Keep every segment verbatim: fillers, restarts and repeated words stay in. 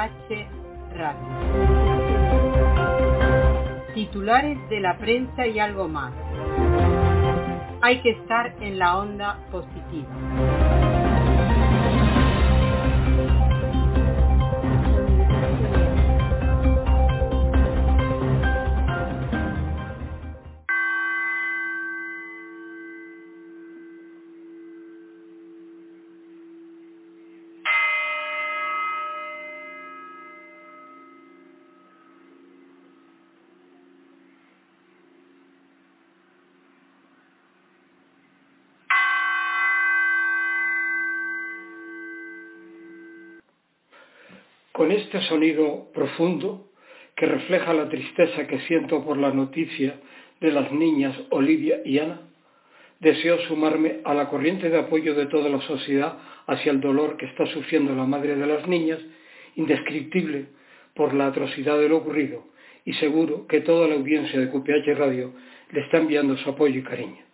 H Radio. Titulares de la prensa y algo más. Hay que estar en la onda positiva. Con este sonido profundo, que refleja la tristeza que siento por la noticia de las niñas Olivia y Ana, deseo sumarme a la corriente de apoyo de toda la sociedad hacia el dolor que está sufriendo la madre de las niñas, indescriptible por la atrocidad de lo ocurrido, y seguro que toda la audiencia de Q P H Radio le está enviando su apoyo y cariño.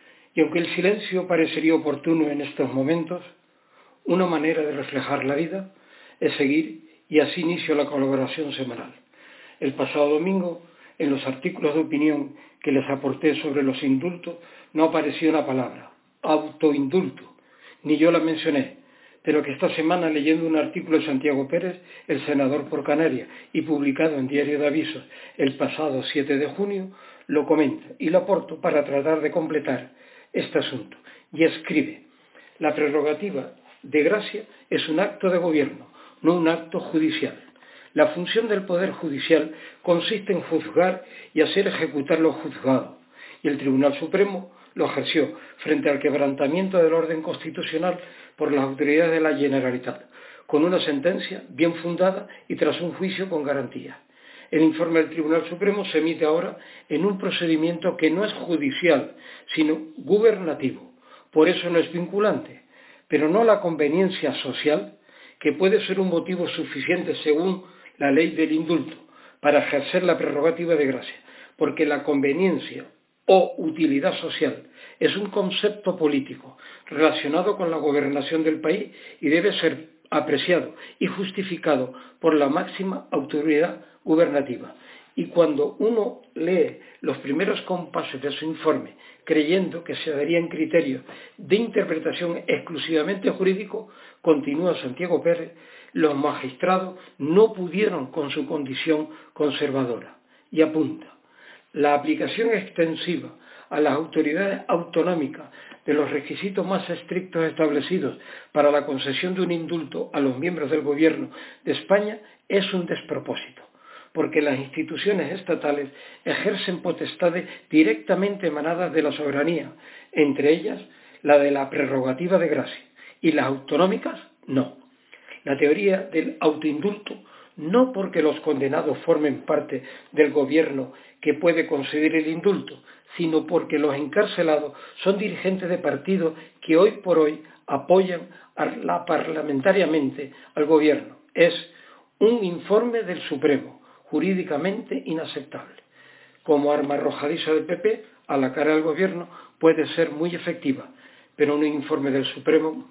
Y aunque el silencio parecería oportuno en estos momentos, una manera de reflejar la vida es seguir, y así inicio la colaboración semanal. El pasado domingo, en los artículos de opinión que les aporté sobre los indultos, no apareció una palabra, autoindulto, ni yo la mencioné, pero que esta semana, leyendo un artículo de Santiago Pérez, el senador por Canarias, y publicado en Diario de Avisos el pasado siete de junio, lo comenta y lo aporto para tratar de completar este asunto. Y escribe: la prerrogativa de gracia es un acto de gobierno, no un acto judicial. La función del Poder Judicial consiste en juzgar y hacer ejecutar lo juzgado, y el Tribunal Supremo lo ejerció frente al quebrantamiento del orden constitucional por las autoridades de la Generalitat, con una sentencia bien fundada y tras un juicio con garantías. El informe del Tribunal Supremo se emite ahora en un procedimiento que no es judicial, sino gubernativo. Por eso no es vinculante, pero no la conveniencia social, que puede ser un motivo suficiente según la ley del indulto para ejercer la prerrogativa de gracia, porque la conveniencia o utilidad social es un concepto político relacionado con la gobernación del país y debe ser apreciado y justificado por la máxima autoridad gubernativa. Y cuando uno lee los primeros compases de su informe, creyendo que se darían criterios de interpretación exclusivamente jurídico, continúa Santiago Pérez, los magistrados no pudieron con su condición conservadora. Y apunta: la aplicación extensiva a las autoridades autonómicas de los requisitos más estrictos establecidos para la concesión de un indulto a los miembros del Gobierno de España es un despropósito, porque las instituciones estatales ejercen potestades directamente emanadas de la soberanía, entre ellas la de la prerrogativa de gracia, y las autonómicas no. La teoría del autoindulto, no porque los condenados formen parte del gobierno que puede conceder el indulto, sino porque los encarcelados son dirigentes de partidos que hoy por hoy apoyan a la, parlamentariamente al gobierno. Es un informe del Supremo, jurídicamente inaceptable. Como arma arrojadiza del P P a la cara del gobierno puede ser muy efectiva, pero un informe del Supremo.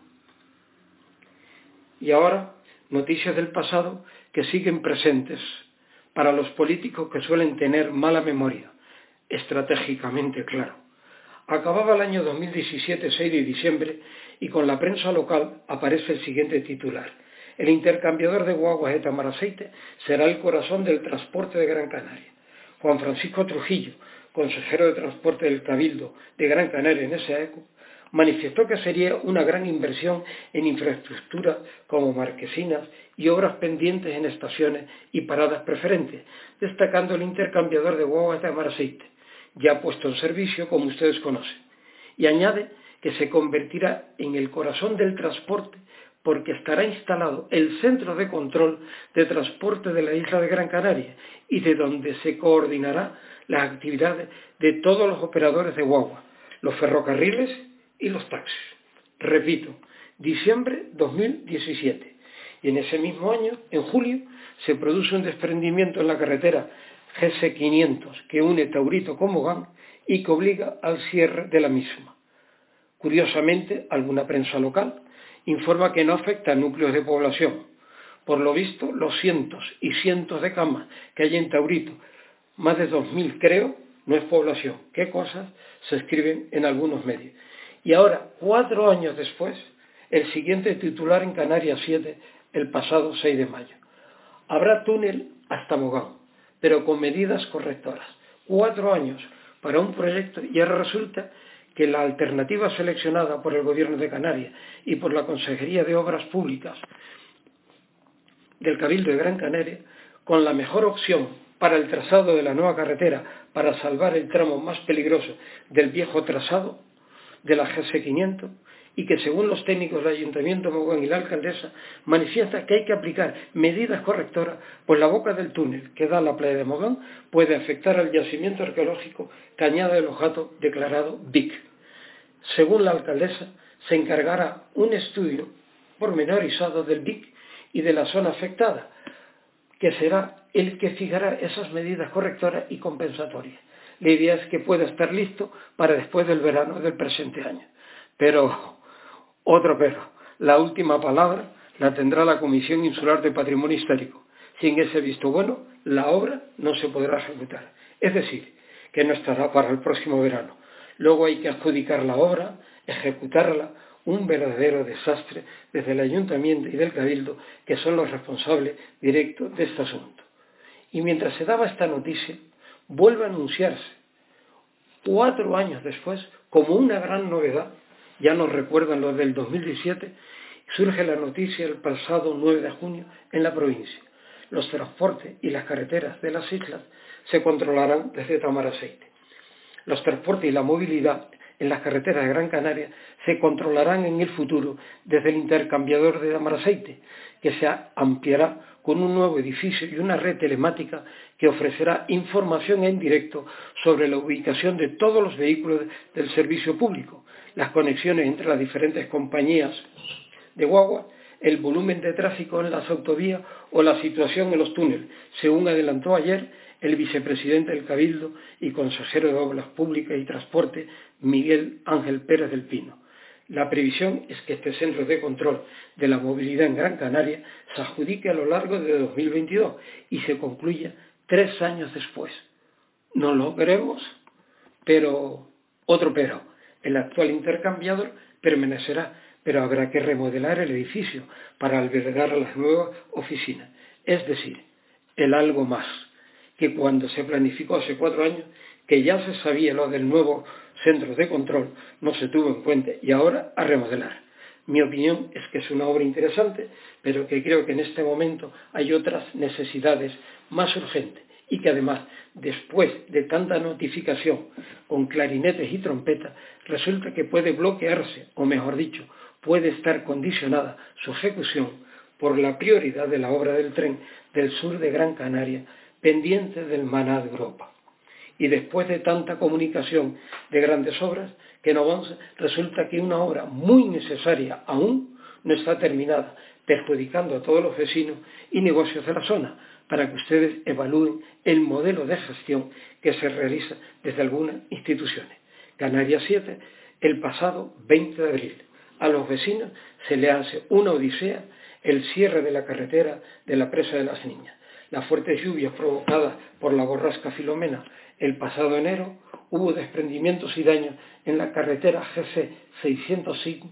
Y ahora, noticias del pasado que siguen presentes para los políticos que suelen tener mala memoria, estratégicamente claro. Acababa el año dos mil diecisiete, seis de diciembre, y con la prensa local aparece el siguiente titular: el intercambiador de guaguas de Tamaraceite será el corazón del transporte de Gran Canaria. Juan Francisco Trujillo, consejero de Transporte del Cabildo de Gran Canaria en esa época, manifestó que sería una gran inversión en infraestructuras como marquesinas y obras pendientes en estaciones y paradas preferentes, destacando el intercambiador de guaguas de Tamaraceite, ya puesto en servicio, como ustedes conocen. Y añade que se convertirá en el corazón del transporte porque estará instalado el centro de control de transporte de la isla de Gran Canaria y de donde se coordinará las actividades de todos los operadores de guagua, los ferrocarriles y los taxis. Repito, diciembre dos mil diecisiete. Y en ese mismo año, en julio, se produce un desprendimiento en la carretera G S quinientos que une Taurito con Mogán y que obliga al cierre de la misma. Curiosamente, alguna prensa local informa que no afecta a núcleos de población, Por lo visto, los cientos y cientos de camas que hay en Taurito, más de dos mil creo, no es población. ¿Qué cosas se escriben en algunos medios? Y ahora, cuatro años después, el siguiente titular en Canarias siete, el pasado seis de mayo. Habrá túnel hasta Mogán, pero con medidas correctoras. Cuatro años para un proyecto y ahora resulta que la alternativa seleccionada por el Gobierno de Canarias y por la Consejería de Obras Públicas del Cabildo de Gran Canaria, con la mejor opción para el trazado de la nueva carretera para salvar el tramo más peligroso del viejo trazado de la G S quinientos, y que según los técnicos del Ayuntamiento de Mogán y la alcaldesa manifiesta que hay que aplicar medidas correctoras, pues la boca del túnel que da a la playa de Mogán puede afectar al yacimiento arqueológico Cañada de los Gatos declarado B I C. Según la alcaldesa, se encargará un estudio pormenorizado del B I C y de la zona afectada, que será el que fijará esas medidas correctoras y compensatorias. La idea es que pueda estar listo para después del verano del presente año. Pero, otro pero, la última palabra la tendrá la Comisión Insular de Patrimonio Histórico. Sin ese visto bueno, la obra no se podrá ejecutar. Es decir, que no estará para el próximo verano. Luego hay que adjudicar la obra, ejecutarla, un verdadero desastre desde el Ayuntamiento y del Cabildo, que son los responsables directos de este asunto. Y mientras se daba esta noticia, vuelve a anunciarse, cuatro años después, como una gran novedad, ya nos recuerdan los del dos mil diecisiete, surge la noticia el pasado nueve de junio en la provincia. Los transportes y las carreteras de las islas se controlarán desde Tamaraceite. Los transportes y la movilidad en las carreteras de Gran Canaria se controlarán en el futuro desde el intercambiador de Tamaraceite, que se ampliará con un nuevo edificio y una red telemática que ofrecerá información en directo sobre la ubicación de todos los vehículos del servicio público, las conexiones entre las diferentes compañías de guagua, el volumen de tráfico en las autovías o la situación en los túneles, según adelantó ayer el vicepresidente del Cabildo y consejero de Obras Públicas y Transporte, Miguel Ángel Pérez del Pino. La previsión es que este centro de control de la movilidad en Gran Canaria se adjudique a lo largo de dos mil veintidós y se concluya tres años después. No lo veremos, pero otro pero, el actual intercambiador permanecerá, pero habrá que remodelar el edificio para albergar las nuevas oficinas. Es decir, el algo más, que cuando se planificó hace cuatro años, que ya se sabía lo del nuevo centro de control, no se tuvo en cuenta y ahora a remodelar. Mi opinión es que es una obra interesante, pero que creo que en este momento hay otras necesidades más urgentes y que además, después de tanta notificación con clarinetes y trompetas, resulta que puede bloquearse, o mejor dicho, puede estar condicionada su ejecución por la prioridad de la obra del tren del sur de Gran Canaria, pendiente del maná de Europa. Y después de tanta comunicación de grandes obras que no avanza, resulta que una obra muy necesaria aún no está terminada, perjudicando a todos los vecinos y negocios de la zona, para que ustedes evalúen el modelo de gestión que se realiza desde algunas instituciones. Canarias siete, el pasado veinte de abril. A los vecinos se le hace una odisea el cierre de la carretera de la Presa de las Niñas. Las fuertes lluvias provocadas por la borrasca Filomena el pasado enero, hubo desprendimientos y daños en la carretera G C seiscientos cinco,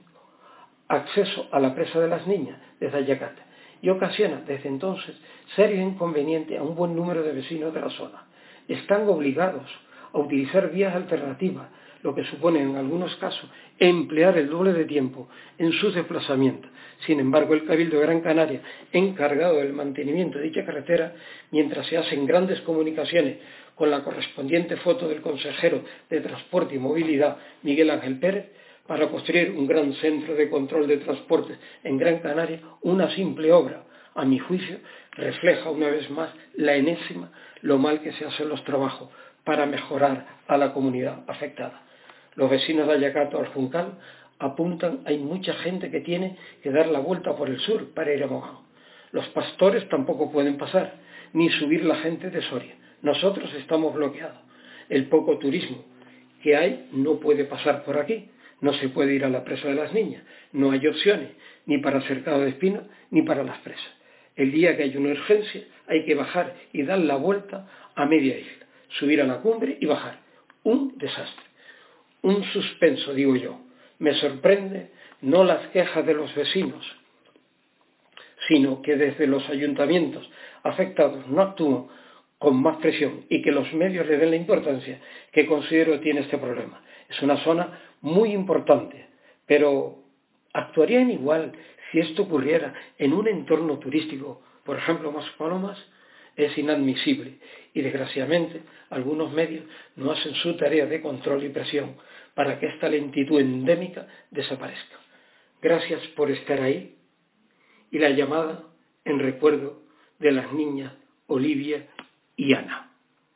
acceso a la Presa de las Niñas desde Ayacata, y ocasiona desde entonces serios inconvenientes a un buen número de vecinos de la zona. Están obligados a utilizar vías alternativas, lo que supone en algunos casos emplear el doble de tiempo en sus desplazamientos. Sin embargo, el Cabildo de Gran Canaria, encargado del mantenimiento de dicha carretera, mientras se hacen grandes comunicaciones con la correspondiente foto del consejero de Transporte y Movilidad, Miguel Ángel Pérez, para construir un gran centro de control de transportes en Gran Canaria, una simple obra, a mi juicio, refleja una vez más la enésima lo mal que se hacen los trabajos para mejorar a la comunidad afectada. Los vecinos de Ayacato al Juncal apuntan, hay mucha gente que tiene que dar la vuelta por el sur para ir a Mogán. Los pastores tampoco pueden pasar, ni subir la gente de Soria. Nosotros estamos bloqueados. El poco turismo que hay no puede pasar por aquí. No se puede ir a la Presa de las Niñas. No hay opciones, ni para Cercado de Espino, ni para las presas. El día que hay una urgencia hay que bajar y dar la vuelta a media isla, subir a la cumbre y bajar. Un desastre, un suspenso, digo yo. Me sorprende no las quejas de los vecinos, sino que desde los ayuntamientos afectados no actúan con más presión y que los medios le den la importancia que considero tiene este problema. Es una zona muy importante, pero ¿actuarían igual si esto ocurriera en un entorno turístico, por ejemplo, Maspalomas? Es inadmisible y, desgraciadamente, algunos medios no hacen su tarea de control y presión para que esta lentitud endémica desaparezca. Gracias por estar ahí y la llamada en recuerdo de las niñas Olivia y Ana.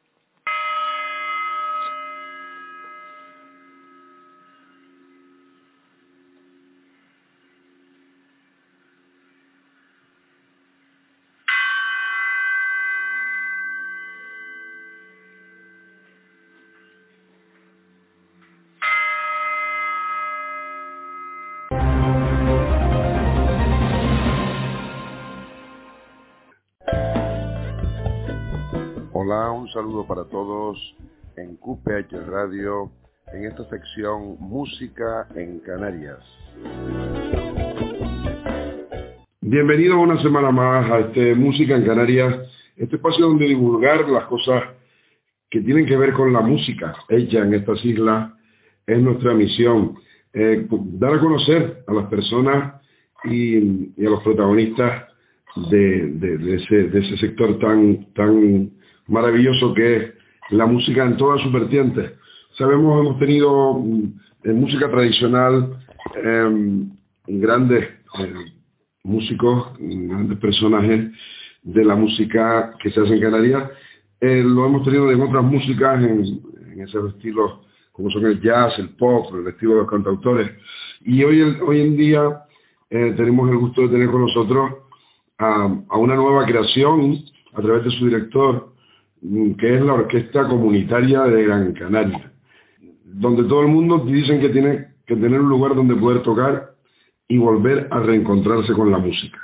Hola, un saludo para todos en Q P H Radio, en esta sección Música en Canarias. Bienvenidos una semana más a este Música en Canarias, este espacio donde divulgar las cosas que tienen que ver con la música hecha en estas islas. Es nuestra misión, eh, dar a conocer a las personas y, y a los protagonistas de, de, de, ese, de ese sector tan, tan maravilloso que es la música en todas sus vertientes. Sabemos, hemos tenido en música tradicional eh, grandes eh, músicos, grandes personajes de la música que se hace en Canarias. Eh, lo hemos tenido en otras músicas, en, en esos estilos como son el jazz, el pop, el estilo de los cantautores. Y hoy, hoy en día eh, tenemos el gusto de tener con nosotros a, a una nueva creación a través de su director, que es la Orquesta Comunitaria de Gran Canaria, donde todo el mundo dicen que tiene que tener un lugar donde poder tocar y volver a reencontrarse con la música.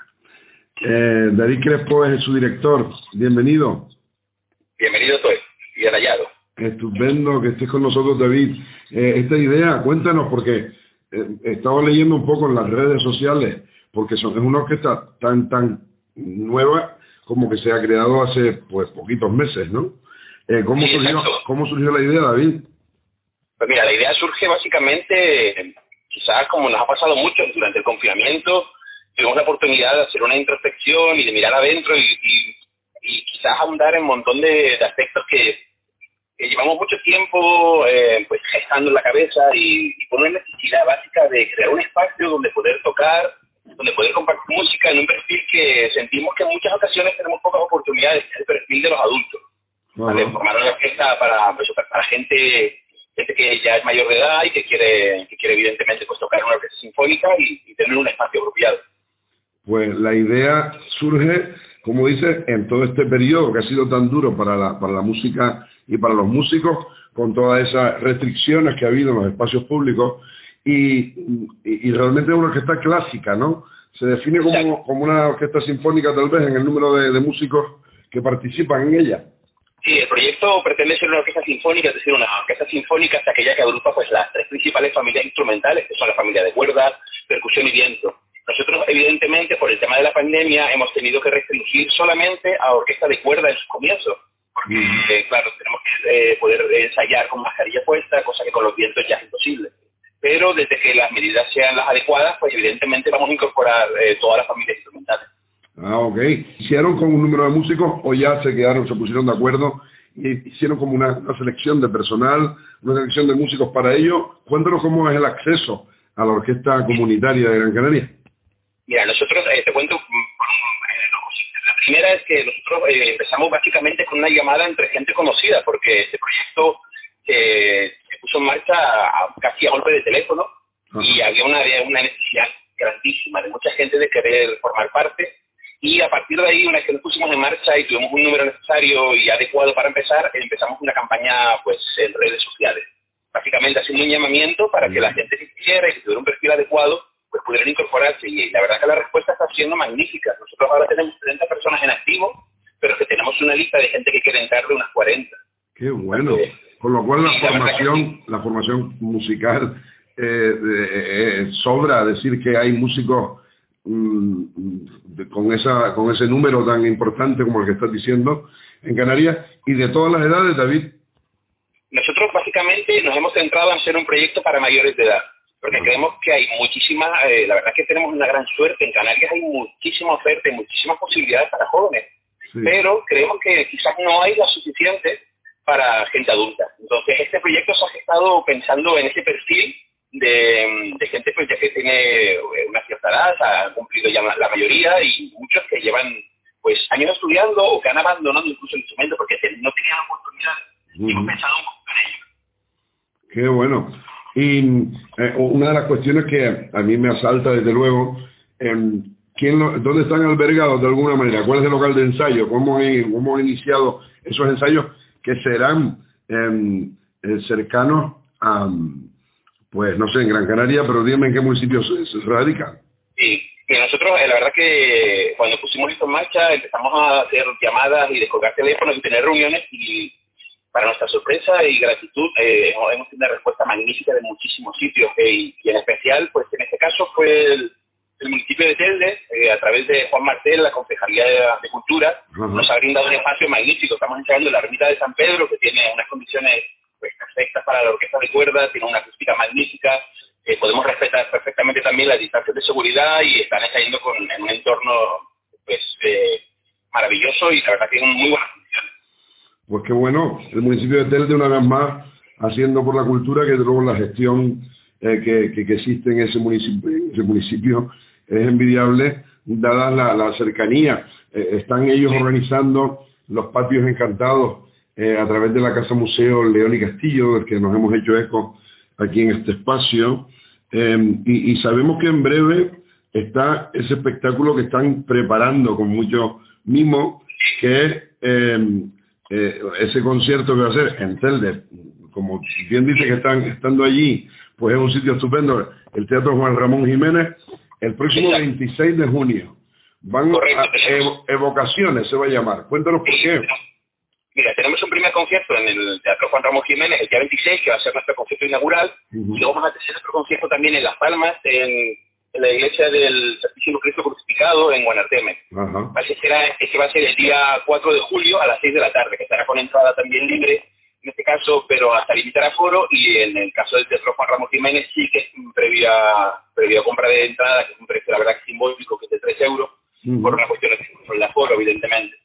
Eh, David Crespo es su director. Bienvenido. Bienvenido estoy, bien hallado. Estupendo que estés con nosotros, David. Eh, esta idea, cuéntanos, porque eh, estaba leyendo un poco en las redes sociales, porque son, es una orquesta tan, tan nueva como que se ha creado hace pues poquitos meses, ¿no? Eh, ¿cómo, sí, surgió, ¿Cómo surgió la idea, David? Pues mira, la idea surge básicamente, quizás como nos ha pasado mucho durante el confinamiento, tuvimos la oportunidad de hacer una introspección y de mirar adentro y, y, y quizás ahondar en un montón de, de aspectos que, que llevamos mucho tiempo eh, pues gestando en la cabeza y, y por una necesidad básica de crear un espacio donde poder tocar, donde poder compartir música en un perfil que sentimos que en muchas ocasiones tenemos pocas oportunidades, que es el perfil de los adultos. Uh-huh. ¿Vale? Formar una orquesta para, pues, para gente, gente que ya es mayor de edad y que quiere, que quiere evidentemente pues, tocar en una orquesta sinfónica y, y tener un espacio apropiado. Pues la idea surge, como dices, en todo este periodo que ha sido tan duro para la, para la música y para los músicos, con todas esas restricciones que ha habido en los espacios públicos. Y, y, y realmente es una orquesta clásica, ¿no? Se define como, como una orquesta sinfónica tal vez en el número de, de músicos que participan en ella. Sí, el proyecto pretende ser una orquesta sinfónica, es decir, una orquesta sinfónica es aquella que agrupa pues las tres principales familias instrumentales, que son la familia de cuerdas, percusión y viento. Nosotros, evidentemente, por el tema de la pandemia, hemos tenido que restringir solamente a orquesta de cuerda en sus comienzos, porque, mm. eh, claro, tenemos que eh, poder ensayar con mascarilla puesta, cosa que con los vientos ya es imposible. Pero desde que las medidas sean las adecuadas, pues evidentemente vamos a incorporar eh, todas las familias instrumentales. Ah, ok. ¿Hicieron con un número de músicos o ya se quedaron, se pusieron de acuerdo y hicieron como una, una selección de personal, una selección de músicos para ello? Cuéntanos cómo es el acceso a la Orquesta Comunitaria de Gran Canaria. Mira, nosotros, eh, te cuento, la primera es que nosotros eh, empezamos básicamente con una llamada entre gente conocida, porque este proyecto eh, se puso en marcha a, casi a golpe de teléfono. Ajá. Y había una, una necesidad grandísima de mucha gente de querer formar parte, y a partir de ahí, una vez que nos pusimos en marcha y tuvimos un número necesario y adecuado para empezar, empezamos una campaña pues en redes sociales, básicamente haciendo un llamamiento para que la gente que quisiera y que tuviera un perfil adecuado pues pudieran incorporarse. Y la verdad que la respuesta está siendo magnífica. Nosotros ahora tenemos treinta personas en activo, pero que tenemos una lista de gente que quiere entrar de unas cuarenta. Qué bueno. Eh, Con lo cual la sí, formación, la, sí. la formación musical eh, eh, sobra decir que hay músicos mmm, de, con esa con ese número tan importante como el que estás diciendo en Canarias, y de todas las edades, David. Nosotros básicamente nos hemos centrado en hacer un proyecto para mayores de edad, porque uh-huh. creemos que hay muchísimas, eh, la verdad es que tenemos una gran suerte, en Canarias hay muchísima oferta y muchísimas posibilidades para jóvenes, sí. pero creemos que quizás no hay la suficiente para gente adulta. Entonces este proyecto se ha gestado pensando en ese perfil de, de gente pues ya que tiene una cierta edad, ha cumplido ya la mayoría, y muchos que llevan pues años estudiando o que han abandonado incluso el instrumento porque no tenían oportunidad. Uh-huh. Y hemos pensado un poco en ello. Qué bueno. Y eh, una de las cuestiones que a mí me asalta desde luego, eh, ¿quién lo, ¿dónde están albergados de alguna manera? ¿Cuál es el local de ensayo? ¿Cómo han iniciado esos ensayos que serán eh, eh, cercanos a, pues no sé, en Gran Canaria, pero dime en qué municipios se, se radican? Sí, que nosotros, eh, la verdad que cuando pusimos esto en marcha, empezamos a hacer llamadas y descolgar teléfonos y tener reuniones, y para nuestra sorpresa y gratitud, eh, hemos tenido una respuesta magnífica de muchísimos sitios, eh, y, y en especial, pues en este caso fue el, el municipio de Telde, eh, a través de Juan Martel, la Concejalía de, de Cultura, uh-huh. nos ha brindado un espacio magnífico. Estamos ensayando la ermita de San Pedro, que tiene unas condiciones pues perfectas para la orquesta de cuerda, tiene una acústica magnífica, eh, podemos respetar perfectamente también las distancias de seguridad y están ensayando con, en un entorno pues eh, maravilloso, y la verdad que en muy buenas condiciones. Pues qué bueno, el municipio de Telde una vez más haciendo por la cultura, que luego la gestión eh, que, que, que existe en ese municipio, en ese municipio es envidiable, dada la, la cercanía. Eh, están ellos sí. organizando los patios encantados eh, a través de la Casa Museo León y Castillo, del que nos hemos hecho eco aquí en este espacio, eh, y, y sabemos que en breve está ese espectáculo que están preparando con mucho mimo, que es eh, eh, ese concierto que va a ser en Telde. Como bien dice que están estando allí, pues es un sitio estupendo, el Teatro Juan Ramón Jiménez, el próximo veintiséis de junio. Van a evo, Evocaciones, se va a llamar. Cuéntanos por qué. Mira, tenemos un primer concierto en el Teatro Juan Ramón Jiménez el día veintiséis, que va a ser nuestro concierto inaugural, uh-huh. y luego vamos a tener otro concierto también en Las Palmas, en, en la iglesia del Santísimo Cristo Crucificado en Guanarteme. Uh-huh. Ese, será, ese va a ser el día cuatro de julio a las seis de la tarde, que estará con entrada también libre, en este caso, pero hasta limitar aforo, y en el caso del Teatro Juan Ramón Jiménez sí que es previa, previa compra de entrada, que es un precio, la verdad, simbólico, que es de tres euros, uh-huh. por una cuestión de aforo, evidentemente.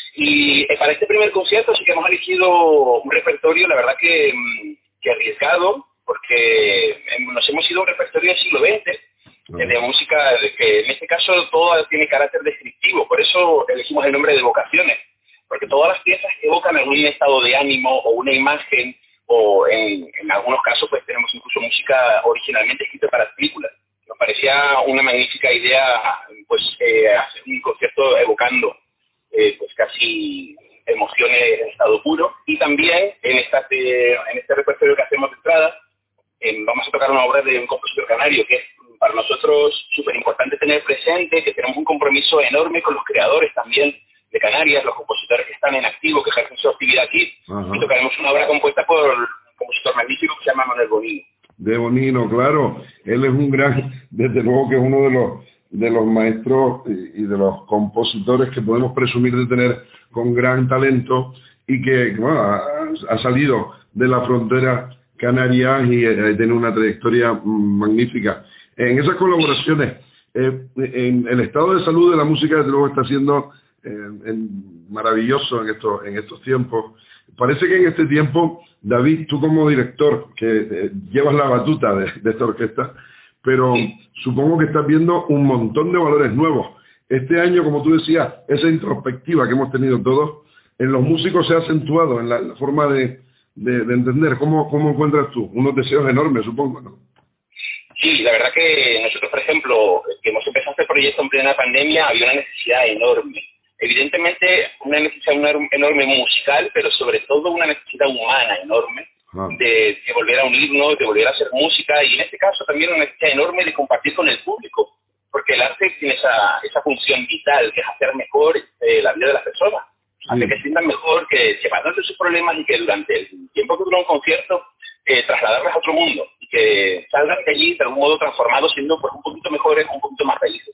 Y eh, para este primer concierto sí que hemos elegido un repertorio, la verdad que, que arriesgado, porque nos hemos ido a un repertorio del siglo veinte, uh-huh. de música que en este caso todo tiene carácter descriptivo, por eso elegimos el nombre de Evocaciones, porque todas las piezas evocan algún estado de ánimo o una imagen, o en, en algunos casos pues tenemos incluso música originalmente escrita para películas. Nos parecía una magnífica idea pues eh, hacer un concierto evocando eh, pues casi emociones en estado puro, y también en, esta, eh, en este repertorio que hacemos de entrada eh, vamos a tocar una obra de un compositor canario que es para nosotros súper importante tener presente, que tenemos un compromiso enorme con los creadores también de Canarias, los compositores que están en activo, que ejercen su actividad aquí. Ajá. Y tocaremos una obra compuesta por un compositor magnífico que se llama Manuel Bonino. De Bonino, claro. Él es un gran, desde luego que es uno de los de los maestros y de los compositores que podemos presumir de tener con gran talento, y que bueno, ha, ha salido de la frontera canaria y eh, tiene una trayectoria mm, magnífica. En esas colaboraciones, eh, en el estado de salud de la música, desde luego está siendo eh, en, maravilloso en estos, en estos tiempos. Parece que en este tiempo, David, tú como director, que eh, llevas la batuta de, de esta orquesta, pero supongo que estás viendo un montón de valores nuevos. Este año, como tú decías, esa introspectiva que hemos tenido todos, en los músicos se ha acentuado en la, la forma de, de, de entender. ¿Cómo, ¿Cómo encuentras tú? Unos deseos enormes, supongo, ¿no? Sí, la verdad que nosotros, por ejemplo, que hemos empezado este proyecto en plena pandemia, había una necesidad enorme. Evidentemente, una necesidad enorme musical, pero sobre todo una necesidad humana enorme, ah. de, de volver a unirnos, de volver a hacer música, y en este caso también una necesidad enorme de compartir con el público, porque el arte tiene esa, esa función vital, que es hacer mejor eh, la vida de las personas, sí. hacer que se sientan mejor, que sepan de sus problemas y que durante el tiempo que dura un concierto, eh, trasladarlas a otro mundo, y que salgan de allí de algún modo transformados, siendo pues, un poquito mejores, un poquito más felices.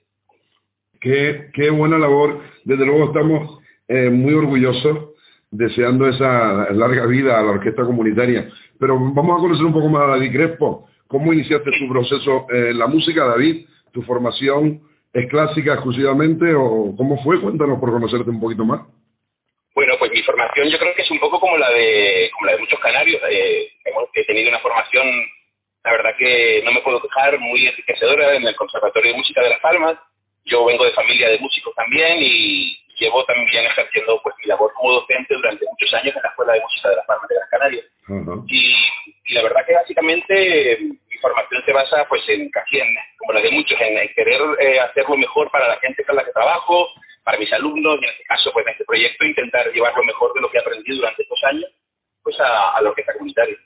Qué, qué buena labor. Desde luego estamos eh, muy orgullosos, deseando esa larga vida a la orquesta comunitaria. Pero vamos a conocer un poco más a David Crespo. ¿Cómo iniciaste tu proceso en eh, la música, David? ¿Tu formación es clásica exclusivamente o cómo fue? Cuéntanos por conocerte un poquito más. Bueno, pues mi formación yo creo que es un poco como la de como la de muchos canarios. Eh, hemos he tenido una formación, la verdad que no me puedo quejar, muy enriquecedora en el Conservatorio de Música de Las Palmas. Yo vengo de familia de músicos también y llevo también ejerciendo pues mi labor como docente durante muchos años en la Escuela de Música de Las Palmas de Gran Canaria. Uh-huh. y, y la verdad que básicamente eh, mi formación se basa pues en casi en, como la de muchos, en, en querer eh, hacer lo mejor para la gente con la que trabajo, para mis alumnos, y en este caso pues en este proyecto intentar llevar lo mejor de lo que he aprendido durante estos años pues a, a la orquesta comunitaria.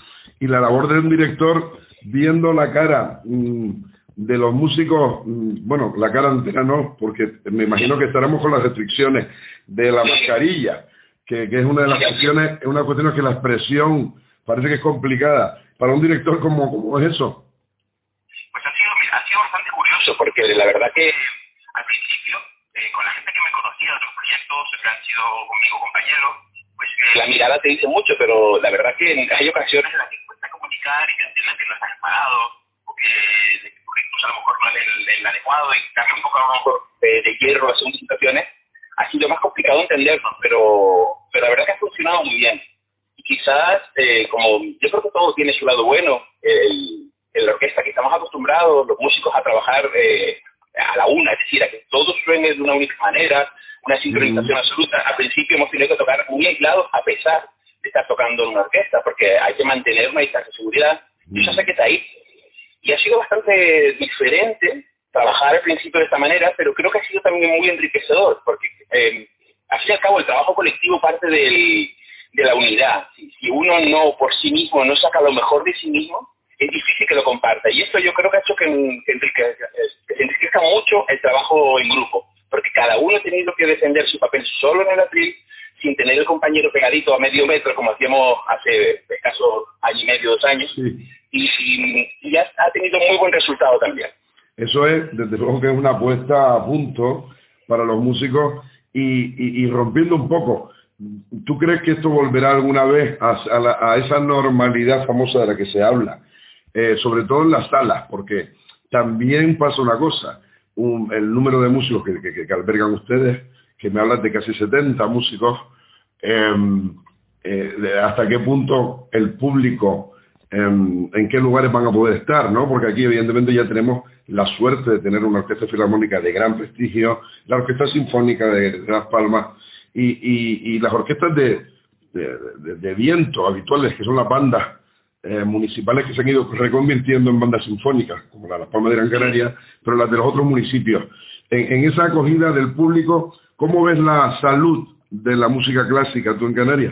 Y la labor de un director viendo la cara mmm, de los músicos, bueno, la cara entera no, porque me imagino que estaremos con las restricciones de la mascarilla, que, que es una de las cuestiones, es una cuestión que la expresión parece que es complicada. Para un director, ¿cómo, cómo es eso? Pues ha sido, ha sido bastante curioso, porque la verdad que al principio, eh, con la gente que me conocía de otros proyectos, que han sido conmigo compañeros, pues eh, la mirada te dice mucho, pero la verdad que hay ocasiones en las que cuesta comunicar y que entiendan que no estás enfadado, porque incluso a lo mejor no es el, el adecuado y cambia un poco a lo mejor de, de hierro las según situaciones, ha sido más complicado entendernos, pero, pero la verdad que ha funcionado muy bien. Y quizás, eh, como yo creo que todo tiene su lado bueno, el, en la orquesta que estamos acostumbrados, los músicos a trabajar eh, a la una, es decir, a que todo suene de una única manera, una sincronización mm. absoluta. Al principio hemos tenido que tocar muy aislados a pesar de estar tocando en una orquesta, porque hay que mantener una distancia de seguridad. Mm. Yo ya sé que está ahí. Y ha sido bastante diferente trabajar al principio de esta manera, pero creo que ha sido también muy enriquecedor, porque eh, al fin y al cabo el trabajo colectivo parte del, de la unidad. Si, si uno no por sí mismo no saca lo mejor de sí mismo, es difícil que lo comparta. Y esto yo creo que ha hecho que, que, enriquezca, que se enriquezca mucho el trabajo en grupo, porque cada uno ha tenido que defender su papel solo en el atril, sin tener el compañero pegadito a medio metro, como hacíamos hace escaso año y medio, dos años. Sí. Y, y, y ya ha tenido muy buen resultado también. Eso es, desde luego que es una puesta a punto para los músicos y, y, y rompiendo un poco. ¿Tú crees que esto volverá alguna vez a, a, la, a esa normalidad famosa de la que se habla? Eh, sobre todo en las salas, porque también pasa una cosa, un, el número de músicos que, que, que albergan ustedes, que me hablan de casi setenta músicos, eh, eh, de hasta qué punto el público, eh, en qué lugares van a poder estar, ¿no? Porque aquí evidentemente ya tenemos la suerte de tener una orquesta filarmónica de gran prestigio, la Orquesta Sinfónica de, de Las Palmas y, y, y las orquestas de, de, de, de viento habituales, que son las bandas eh, municipales que se han ido reconvirtiendo en bandas sinfónicas, como la de Las Palmas de Gran Canaria, pero las de los otros municipios. En, en esa acogida del público, ¿cómo ves la salud de la música clásica tú en Canarias?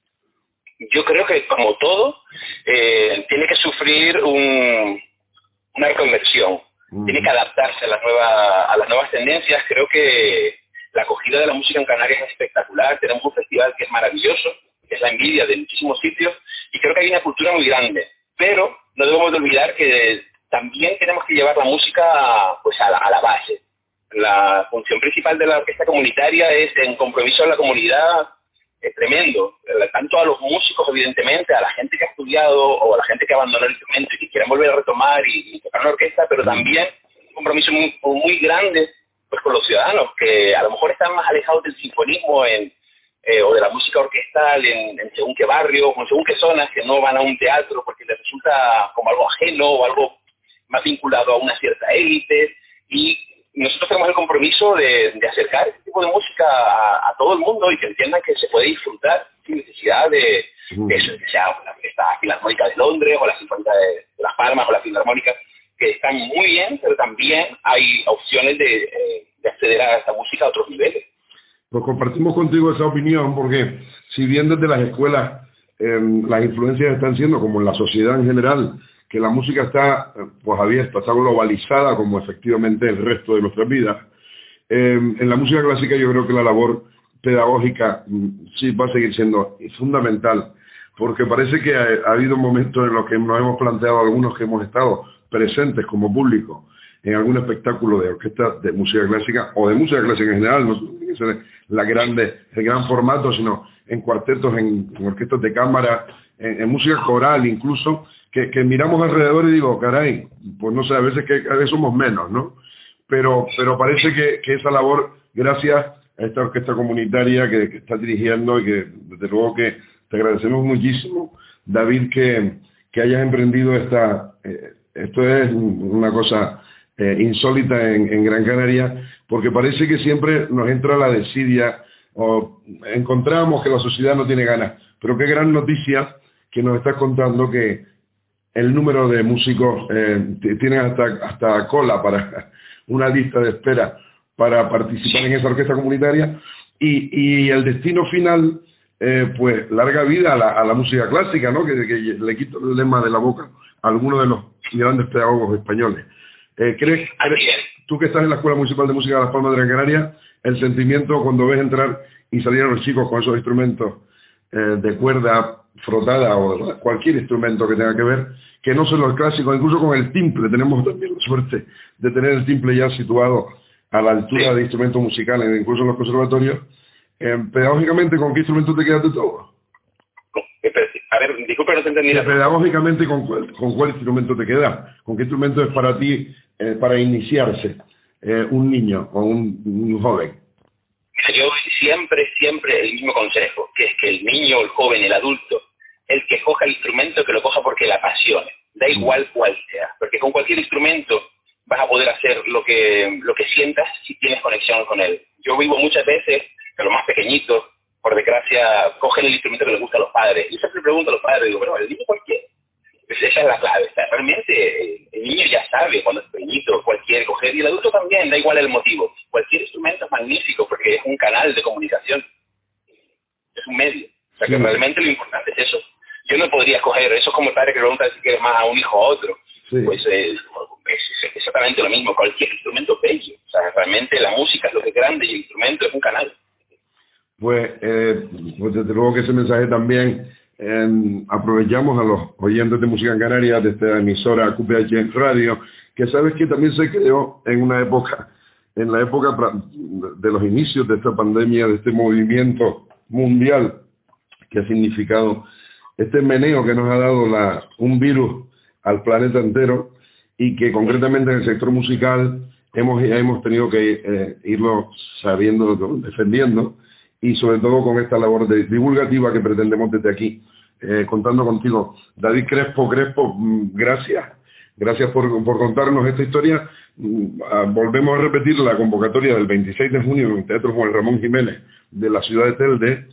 Yo creo que, como todo, eh, tiene que sufrir un, una reconversión. Mm. Tiene que adaptarse a las, nuevas, a las nuevas tendencias. Creo que la acogida de la música en Canarias es espectacular. Tenemos un festival que es maravilloso, que es la envidia de muchísimos sitios, y creo que hay una cultura muy grande. Pero no debemos de olvidar que también tenemos que llevar la música pues a la, a la base. La función principal de la orquesta comunitaria es en compromiso a la comunidad. Es tremendo, tanto a los músicos evidentemente, a la gente que ha estudiado o a la gente que abandonó el instrumento y que quieren volver a retomar y, y tocar una orquesta, pero también un compromiso muy, muy grande pues con los ciudadanos que a lo mejor están más alejados del sinfonismo en, eh, o de la música orquestal en, en según qué barrio o en según qué zonas, que no van a un teatro porque les resulta como algo ajeno o algo más vinculado a una cierta élite. Y nosotros tenemos el compromiso de, de acercar este tipo de música a, a todo el mundo y que entiendan que se puede disfrutar sin necesidad de, de eso, que sea la Orquesta Filarmónica de Londres o la Sinfónica de, de Las Palmas o la Filarmónica, que están muy bien, pero también hay opciones de, de acceder a esta música a otros niveles. Pues compartimos contigo esa opinión porque si bien desde las escuelas eh, las influencias están siendo, como en la sociedad en general, que la música está pues abierta, está globalizada como efectivamente el resto de nuestras vidas. Eh, en la música clásica yo creo que la labor pedagógica sí va a seguir siendo fundamental, porque parece que ha, ha habido momentos en los que nos hemos planteado, algunos que hemos estado presentes como público en algún espectáculo de orquesta de música clásica o de música clásica en general, no tiene que ser la grande, el gran formato, sino en cuartetos, en, en orquestas de cámara, en, en música coral incluso, que, que miramos alrededor y digo, caray, pues no sé, a veces que a veces somos menos, ¿no? Pero, pero parece que, que esa labor, gracias a esta orquesta comunitaria que, que estás dirigiendo y que desde luego que te agradecemos muchísimo, David, que, que hayas emprendido esta, eh, esto es una cosa eh, insólita en, en Gran Canaria, porque parece que siempre nos entra la desidia o encontramos que la sociedad no tiene ganas, pero qué gran noticia que nos estás contando que el número de músicos eh, tienen hasta, hasta cola para una lista de espera para participar en esa orquesta comunitaria y, y el destino final, eh, pues larga vida a la, a la música clásica, ¿no? Que, que le quito el lema de la boca a algunos de los grandes pedagogos españoles. Eh, ¿crees, crees, tú que estás en la Escuela Municipal de Música de Las Palmas de Gran Canaria, el sentimiento cuando ves entrar y salir a los chicos con esos instrumentos eh, de cuerda frotada o cualquier instrumento que tenga que ver, que no son los clásicos, incluso con el timple, tenemos también la suerte de tener el timple ya situado a la altura de instrumentos musicales, incluso en los conservatorios, eh, pedagógicamente, ¿con qué instrumento te quedas de todo? A ver, disculpe, no te entendí. Pedagógicamente, ¿con cuál, ¿con cuál instrumento te quedas? ¿Con qué instrumento es para ti, eh, para iniciarse eh, un niño o un, un joven? Yo siempre, siempre el mismo consejo, que es que el niño, el joven, el adulto, el que coja el instrumento, que lo coja porque le apasione, da igual cuál sea, porque con cualquier instrumento vas a poder hacer lo que lo que sientas si tienes conexión con él. Yo vivo muchas veces que los más pequeñitos, por desgracia, cogen el instrumento que les gusta a los padres. Yo siempre pregunto a los padres, digo, pero el niño ¿por qué? Pues esa es la clave. O sea, realmente el niño ya sabe cuando es pequeñito cuál quiere coger, y el adulto también, da igual el motivo. Cualquier instrumento es magnífico porque es un canal de comunicación, es un medio. O sea, que sí, realmente lo importante es eso. Yo no podría escoger, eso es como el padre que pregunta si quieres más a un hijo o a otro. Sí. Pues eh, es exactamente lo mismo, cualquier instrumento es bello. O sea, realmente la música es lo que es grande y el instrumento es un canal. Pues, eh, pues desde luego que ese mensaje también eh, aprovechamos a los oyentes de Música en Canarias de esta emisora Q P H Radio, que sabes que también se creó en una época, en la época de los inicios de esta pandemia, de este movimiento mundial que ha significado este meneo que nos ha dado la, un virus al planeta entero, y que concretamente en el sector musical hemos, hemos tenido que eh, irlo sabiendo, defendiendo, y sobre todo con esta labor de divulgativa que pretendemos desde aquí, eh, contando contigo. David Crespo, Crespo, gracias, gracias por, por contarnos esta historia. Volvemos a repetir la convocatoria del veintiséis de junio en el Teatro Juan Ramón Jiménez de la ciudad de Telde,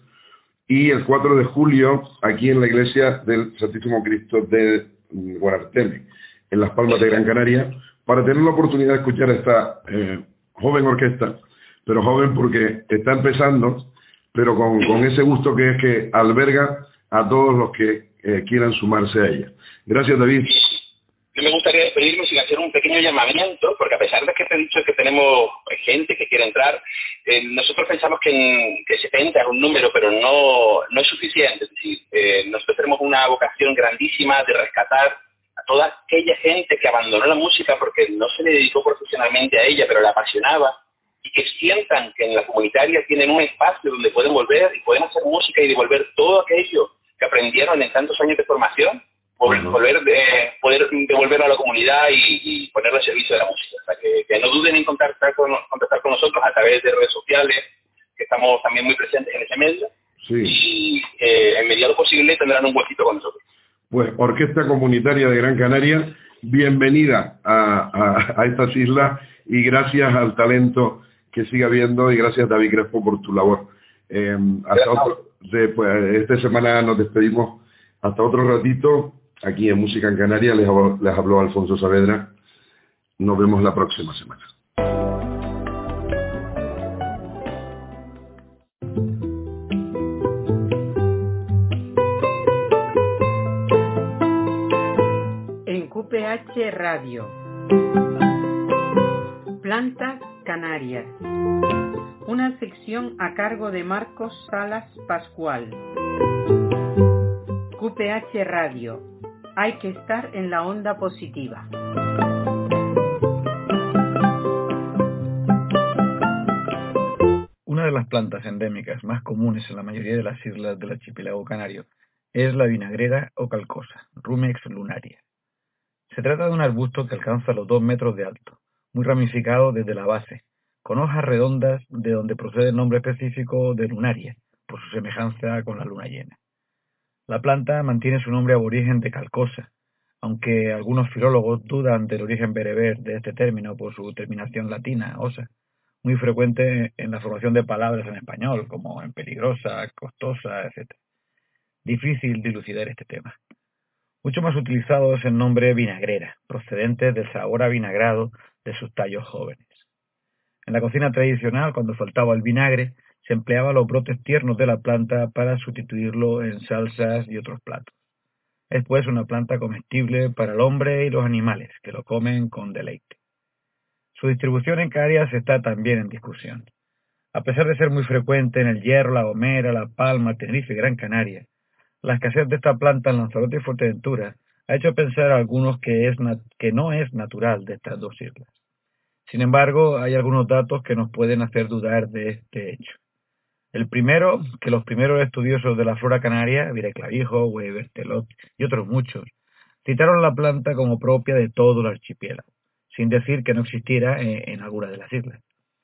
y el cuatro de julio aquí en la iglesia del Santísimo Cristo de Guararteme, en Las Palmas de Gran Canaria, para tener la oportunidad de escuchar a esta eh, joven orquesta, pero joven porque está empezando, pero con, con ese gusto que es que alberga a todos los que eh, quieran sumarse a ella. Gracias, David. Yo me gustaría despedirme sin hacer un pequeño llamamiento, porque a pesar de que te he dicho que tenemos gente que quiere entrar, eh, nosotros pensamos que, en, que setenta es un número, pero no, no es suficiente. Es decir, eh, nosotros tenemos una vocación grandísima de rescatar a toda aquella gente que abandonó la música porque no se le dedicó profesionalmente a ella, pero la apasionaba, y que sientan que en la comunitaria tienen un espacio donde pueden volver y pueden hacer música y devolver todo aquello que aprendieron en tantos años de formación, volver, uh-huh. volver de, poder devolverlo a la comunidad y, y ponerlo al servicio de la música. O sea, que, que no duden en contactar con, contactar con nosotros a través de redes sociales, que estamos también muy presentes en ese medio, sí. y eh, en medida de lo posible tendrán un huequito con nosotros. Pues Orquesta Comunitaria de Gran Canaria, bienvenida a, a, a estas islas, y gracias al talento que siga habiendo, y gracias, David Crespo, por tu labor. Eh, hasta otro, de, pues, esta semana nos despedimos hasta otro ratito aquí en Música en Canarias. Les habló, les habló Alfonso Saavedra. Nos vemos la próxima semana. H Radio. Plantas Canarias. Una sección a cargo de Marcos Salas Pascual. Q P H Radio. Hay que estar en la onda positiva. Una de las plantas endémicas más comunes en la mayoría de las islas del archipiélago canario es la vinagrera o calcosa, Rumex lunaria. Se trata de un arbusto que alcanza los dos metros de alto, muy ramificado desde la base, con hojas redondas de donde procede el nombre específico de lunaria, por su semejanza con la luna llena. La planta mantiene su nombre aborigen de calcosa, aunque algunos filólogos dudan del origen bereber de este término por su terminación latina, osa, muy frecuente en la formación de palabras en español, como en peligrosa, costosa, etcétera. Difícil dilucidar este tema. Mucho más utilizado es el nombre vinagrera, procedente del sabor avinagrado de sus tallos jóvenes. En la cocina tradicional, cuando faltaba el vinagre, se empleaba los brotes tiernos de la planta para sustituirlo en salsas y otros platos. Es pues una planta comestible para el hombre y los animales, que lo comen con deleite. Su distribución en Canarias está también en discusión. A pesar de ser muy frecuente en el Hierro, La Gomera, La Palma, Tenerife y Gran Canaria, la escasez de esta planta en Lanzarote y Fuerteventura ha hecho pensar a algunos que, es que no es natural de estas dos islas. Sin embargo, hay algunos datos que nos pueden hacer dudar de este hecho. El primero, que los primeros estudiosos de la flora canaria, Vireclavijo, Weber, Telot y otros muchos, citaron la planta como propia de todo el archipiélago, sin decir que no existiera en, en alguna de las islas.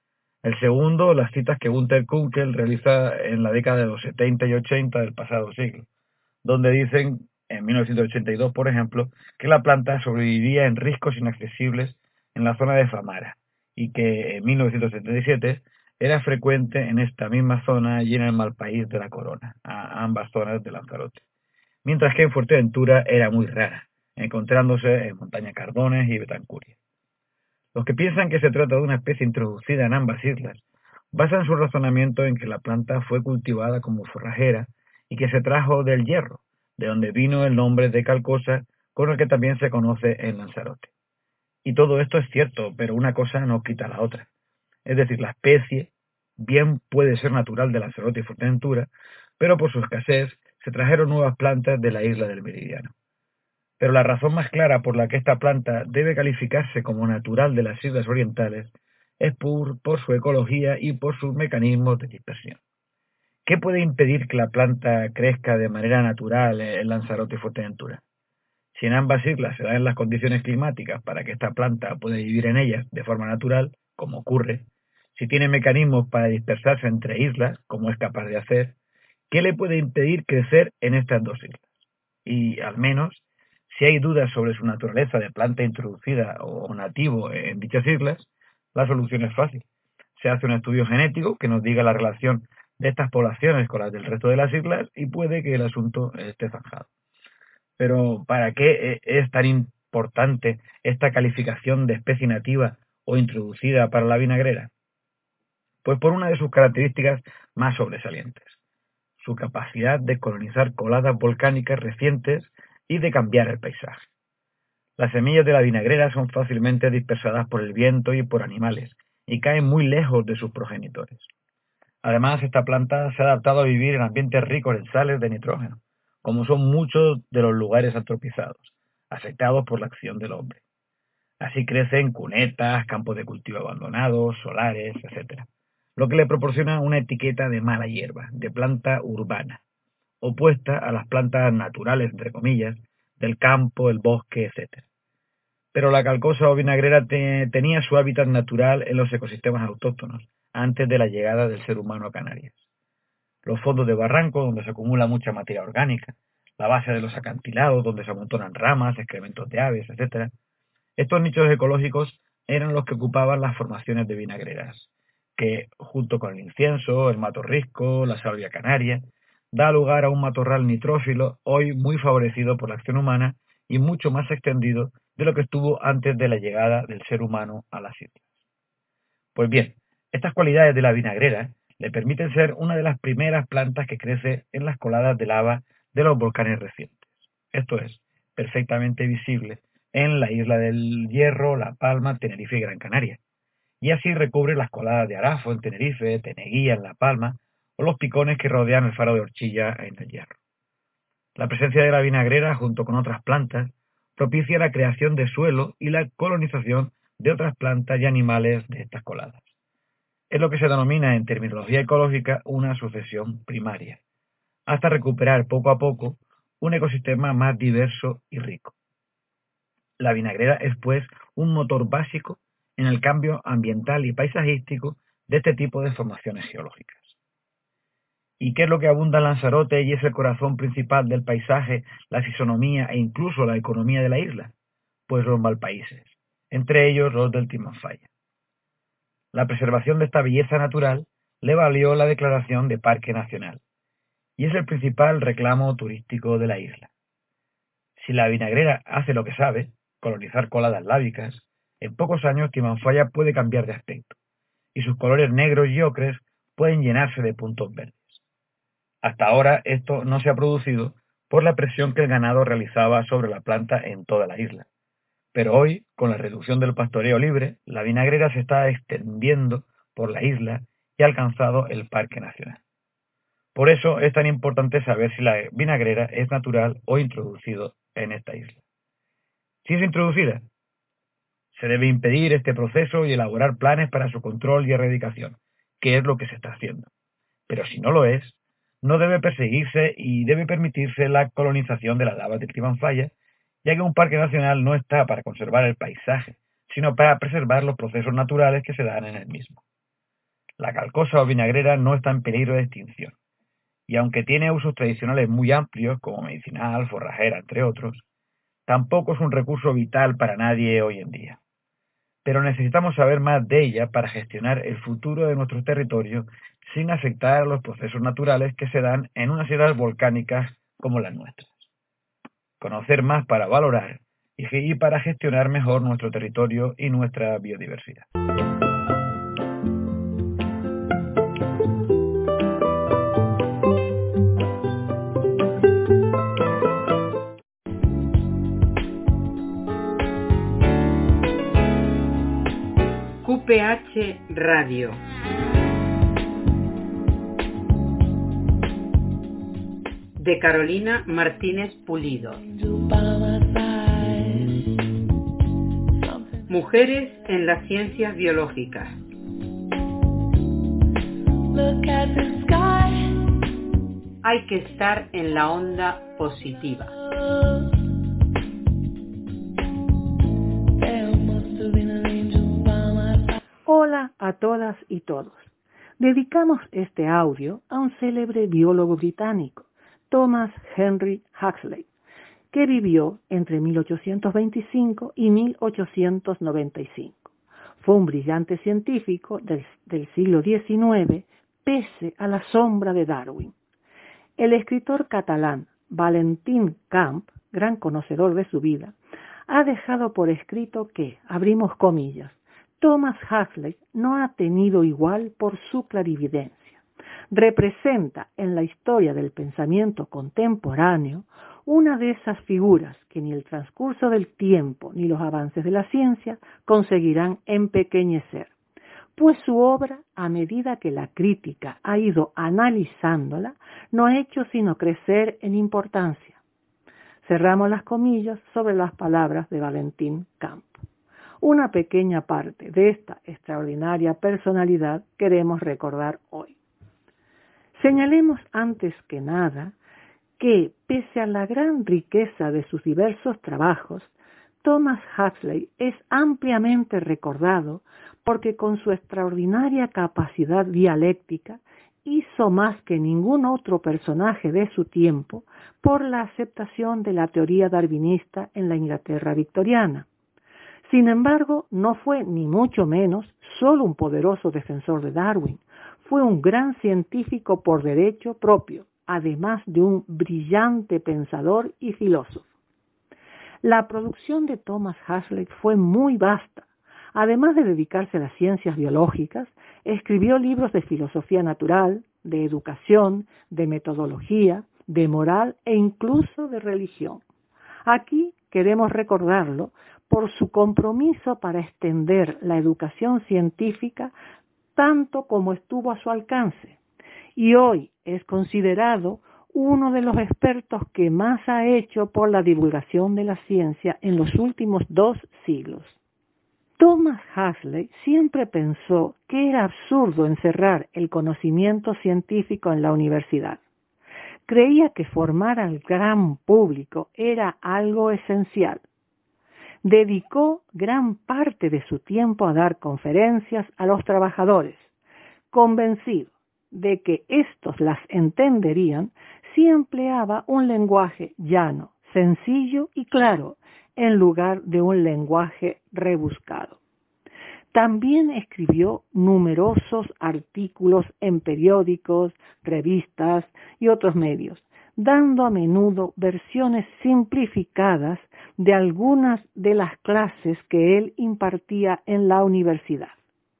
El segundo, las citas que Gunther Kunkel realiza en la década de los setenta y ochenta del pasado siglo, donde dicen, en mil novecientos ochenta y dos, por ejemplo, que la planta sobrevivía en riscos inaccesibles en la zona de Famara, y que en mil novecientos setenta y siete era frecuente en esta misma zona y en el Malpaís de la Corona, a ambas zonas de Lanzarote, mientras que en Fuerteventura era muy rara, encontrándose en Montaña Cardones y Betancuria. Los que piensan que se trata de una especie introducida en ambas islas basan su razonamiento en que la planta fue cultivada como forrajera y que se trajo del Hierro, de donde vino el nombre de calcosa, con el que también se conoce en Lanzarote. Y todo esto es cierto, pero una cosa no quita la otra. Es decir, la especie bien puede ser natural de Lanzarote y Fuerteventura, pero por su escasez se trajeron nuevas plantas de la isla del Meridiano. Pero la razón más clara por la que esta planta debe calificarse como natural de las islas orientales es por, por su ecología y por sus mecanismos de dispersión. ¿Qué puede impedir que la planta crezca de manera natural en Lanzarote y Fuerteventura? Si en ambas islas se dan las condiciones climáticas para que esta planta pueda vivir en ellas de forma natural, como ocurre, si tiene mecanismos para dispersarse entre islas, como es capaz de hacer, ¿qué le puede impedir crecer en estas dos islas? Y, al menos, si hay dudas sobre su naturaleza de planta introducida o nativo en dichas islas, la solución es fácil. Se hace un estudio genético que nos diga la relación de estas poblaciones con las del resto de las islas y puede que el asunto esté zanjado. Pero, ¿para qué es tan importante esta calificación de especie nativa o introducida para la vinagrera? Pues por una de sus características más sobresalientes, su capacidad de colonizar coladas volcánicas recientes y de cambiar el paisaje. Las semillas de la vinagrera son fácilmente dispersadas por el viento y por animales, y caen muy lejos de sus progenitores. Además, esta planta se ha adaptado a vivir en ambientes ricos en sales de nitrógeno, como son muchos de los lugares antropizados, afectados por la acción del hombre. Así crece en cunetas, campos de cultivo abandonados, solares, etcétera, lo que le proporciona una etiqueta de mala hierba, de planta urbana, opuesta a las plantas naturales, entre comillas, del campo, el bosque, etcétera. Pero la calcosa o vinagrera te, tenía su hábitat natural en los ecosistemas autóctonos, antes de la llegada del ser humano a Canarias. Los fondos de barranco, donde se acumula mucha materia orgánica, la base de los acantilados, donde se amontonan ramas, excrementos de aves, etcétera. Estos nichos ecológicos eran los que ocupaban las formaciones de vinagreras, que, junto con el incienso, el matorrisco, la salvia canaria, da lugar a un matorral nitrófilo hoy muy favorecido por la acción humana y mucho más extendido de lo que estuvo antes de la llegada del ser humano a las islas. Pues bien, estas cualidades de la vinagrera le permiten ser una de las primeras plantas que crece en las coladas de lava de los volcanes recientes. Esto es, perfectamente visible en la isla del Hierro, La Palma, Tenerife y Gran Canaria. Y así recubre las coladas de Arafo en Tenerife, Teneguía en La Palma o los picones que rodean el faro de Orchilla en el Hierro. La presencia de la vinagrera junto con otras plantas propicia la creación de suelo y la colonización de otras plantas y animales de estas coladas. Es lo que se denomina en terminología ecológica una sucesión primaria, hasta recuperar poco a poco un ecosistema más diverso y rico. La vinagrera es, pues, un motor básico en el cambio ambiental y paisajístico de este tipo de formaciones geológicas. ¿Y qué es lo que abunda en Lanzarote y es el corazón principal del paisaje, la fisonomía e incluso la economía de la isla? Pues los malpaíses, entre ellos los del Timanfaya. La preservación de esta belleza natural le valió la declaración de Parque Nacional, y es el principal reclamo turístico de la isla. Si la vinagrera hace lo que sabe, colonizar coladas lábicas, en pocos años Timanfaya puede cambiar de aspecto, y sus colores negros y ocres pueden llenarse de puntos verdes. Hasta ahora esto no se ha producido por la presión que el ganado realizaba sobre la planta en toda la isla. Pero hoy, con la reducción del pastoreo libre, la vinagrera se está extendiendo por la isla y ha alcanzado el Parque Nacional. Por eso es tan importante saber si la vinagrera es natural o introducido en esta isla. Si es introducida, se debe impedir este proceso y elaborar planes para su control y erradicación, que es lo que se está haciendo. Pero si no lo es, no debe perseguirse y debe permitirse la colonización de las lavas del Timanfaya, ya que un parque nacional no está para conservar el paisaje, sino para preservar los procesos naturales que se dan en el mismo. La calcosa o vinagrera no está en peligro de extinción, y aunque tiene usos tradicionales muy amplios, como medicinal, forrajera, entre otros, tampoco es un recurso vital para nadie hoy en día. Pero necesitamos saber más de ella para gestionar el futuro de nuestro territorio sin afectar a los procesos naturales que se dan en unas islas volcánicas como las nuestras. Conocer más para valorar y para gestionar mejor nuestro territorio y nuestra biodiversidad. Q P H Radio. De Carolina Martínez Pulido. Mujeres en las ciencias biológicas. Hay que estar en la onda positiva. Hola a todas y todos. Dedicamos este audio a un célebre biólogo británico, Thomas Henry Huxley, que vivió entre mil ochocientos veinticinco y mil ochocientos noventa y cinco. Fue un brillante científico del, del siglo diecinueve, pese a la sombra de Darwin. El escritor catalán Valentín Camp, gran conocedor de su vida, ha dejado por escrito que, abrimos comillas, Thomas Huxley no ha tenido igual por su clarividencia. Representa en la historia del pensamiento contemporáneo una de esas figuras que ni el transcurso del tiempo ni los avances de la ciencia conseguirán empequeñecer, pues su obra, a medida que la crítica ha ido analizándola, no ha hecho sino crecer en importancia. Cerramos las comillas sobre las palabras de Valentín Camp. Una pequeña parte de esta extraordinaria personalidad queremos recordar hoy. Señalemos antes que nada que, pese a la gran riqueza de sus diversos trabajos, Thomas Huxley es ampliamente recordado porque con su extraordinaria capacidad dialéctica hizo más que ningún otro personaje de su tiempo por la aceptación de la teoría darwinista en la Inglaterra victoriana. Sin embargo, no fue ni mucho menos solo un poderoso defensor de Darwin, fue un gran científico por derecho propio, además de un brillante pensador y filósofo. La producción de Thomas Huxley fue muy vasta. Además de dedicarse a las ciencias biológicas, escribió libros de filosofía natural, de educación, de metodología, de moral e incluso de religión. Aquí queremos recordarlo por su compromiso para extender la educación científica tanto como estuvo a su alcance, y hoy es considerado uno de los expertos que más ha hecho por la divulgación de la ciencia en los últimos dos siglos. Thomas Huxley siempre pensó que era absurdo encerrar el conocimiento científico en la universidad. Creía que formar al gran público era algo esencial. Dedicó gran parte de su tiempo a dar conferencias a los trabajadores, convencido de que éstos las entenderían si empleaba un lenguaje llano, sencillo y claro, en lugar de un lenguaje rebuscado. También escribió numerosos artículos en periódicos, revistas y otros medios, dando a menudo versiones simplificadas de algunas de las clases que él impartía en la universidad.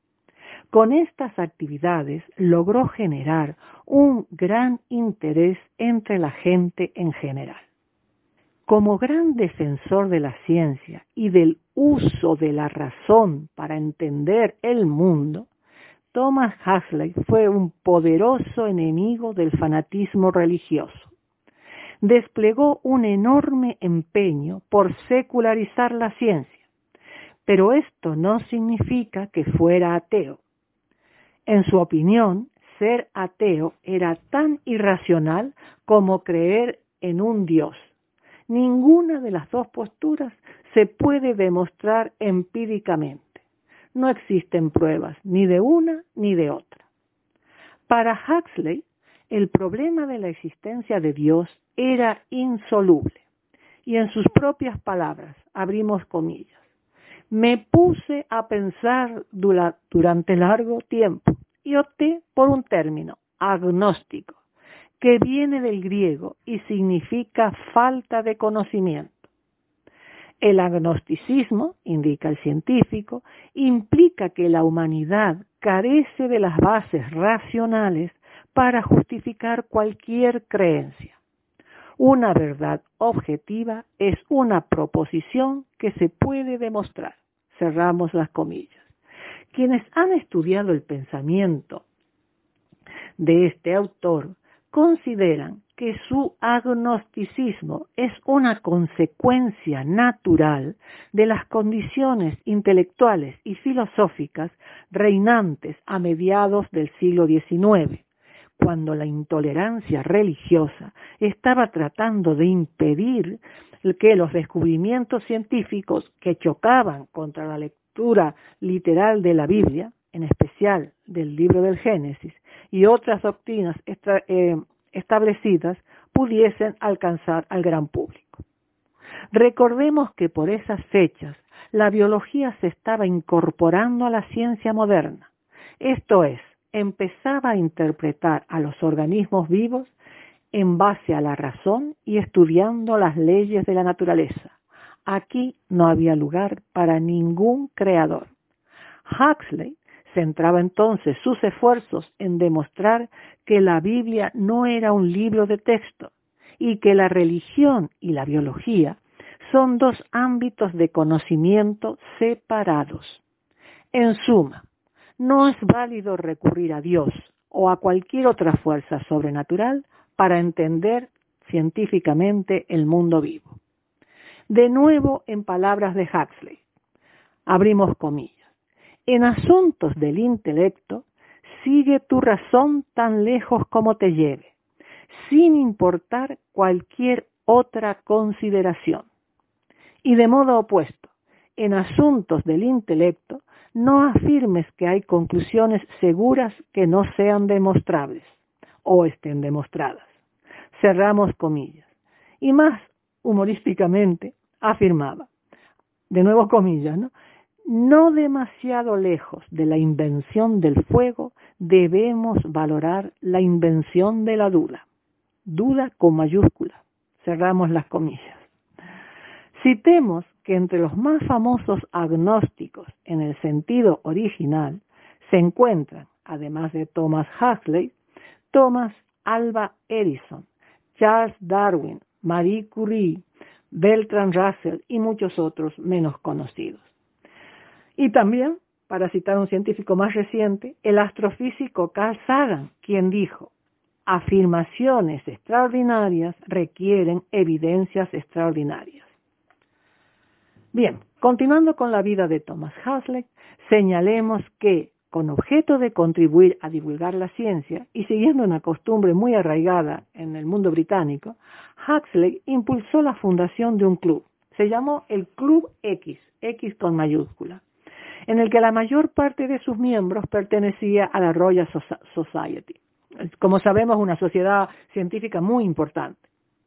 Con estas actividades logró generar un gran interés entre la gente en general. Como gran defensor de la ciencia y del uso de la razón para entender el mundo, Thomas Huxley fue un poderoso enemigo del fanatismo religioso. Desplegó un enorme empeño por secularizar la ciencia, pero esto no significa que fuera ateo. En su opinión, ser ateo era tan irracional como creer en un Dios. Ninguna de las dos posturas se puede demostrar empíricamente. No existen pruebas ni de una ni de otra. Para Huxley, el problema de la existencia de Dios era insoluble. Y en sus propias palabras, abrimos comillas, me puse a pensar dura, durante largo tiempo y opté por un término, agnóstico, que viene del griego y significa falta de conocimiento. El agnosticismo, indica el científico, implica que la humanidad carece de las bases racionales para justificar cualquier creencia. Una verdad objetiva es una proposición que se puede demostrar. Cerramos las comillas. Quienes han estudiado el pensamiento de este autor consideran que su agnosticismo es una consecuencia natural de las condiciones intelectuales y filosóficas reinantes a mediados del siglo diecinueve, cuando la intolerancia religiosa estaba tratando de impedir que los descubrimientos científicos que chocaban contra la lectura literal de la Biblia, en especial del libro del Génesis, y otras doctrinas estra, eh, establecidas, pudiesen alcanzar al gran público. Recordemos que por esas fechas la biología se estaba incorporando a la ciencia moderna, esto es, empezaba a interpretar a los organismos vivos en base a la razón y estudiando las leyes de la naturaleza. Aquí no había lugar para ningún creador. Huxley centraba entonces sus esfuerzos en demostrar que la Biblia no era un libro de texto y que la religión y la biología son dos ámbitos de conocimiento separados. En suma, no es válido recurrir a Dios o a cualquier otra fuerza sobrenatural para entender científicamente el mundo vivo. De nuevo, en palabras de Huxley, abrimos comillas, en asuntos del intelecto, sigue tu razón tan lejos como te lleve, sin importar cualquier otra consideración. Y de modo opuesto, en asuntos del intelecto, no afirmes que hay conclusiones seguras que no sean demostrables o estén demostradas. Cerramos comillas. Y más humorísticamente afirmaba, de nuevo comillas, ¿no? No demasiado lejos de la invención del fuego, debemos valorar la invención de la duda. Duda con mayúscula. Cerramos las comillas. Citemos que entre los más famosos agnósticos en el sentido original se encuentran, además de Thomas Huxley, Thomas Alva Edison, Charles Darwin, Marie Curie, Bertrand Russell y muchos otros menos conocidos. Y también, para citar a un científico más reciente, el astrofísico Carl Sagan, quien dijo: afirmaciones extraordinarias requieren evidencias extraordinarias. Bien, continuando con la vida de Thomas Huxley, señalemos que, con objeto de contribuir a divulgar la ciencia y siguiendo una costumbre muy arraigada en el mundo británico, Huxley impulsó la fundación de un club. Se llamó el Club X, X con mayúscula, en el que la mayor parte de sus miembros pertenecía a la Royal Society. Como sabemos, una sociedad científica muy importante.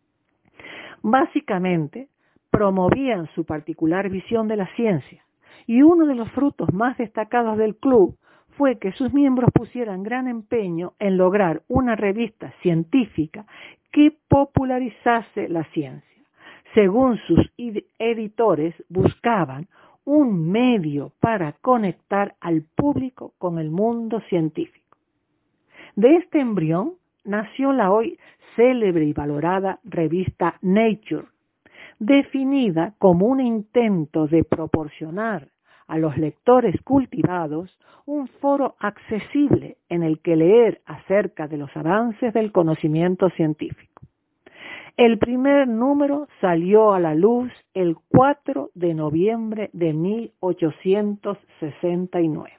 Básicamente, promovían su particular visión de la ciencia, y uno de los frutos más destacados del club fue que sus miembros pusieran gran empeño en lograr una revista científica que popularizase la ciencia. Según sus editores, buscaban un medio para conectar al público con el mundo científico. De este embrión nació la hoy célebre y valorada revista Nature, definida como un intento de proporcionar a los lectores cultivados un foro accesible en el que leer acerca de los avances del conocimiento científico. El primer número salió a la luz el cuatro de noviembre de mil ochocientos sesenta y nueve.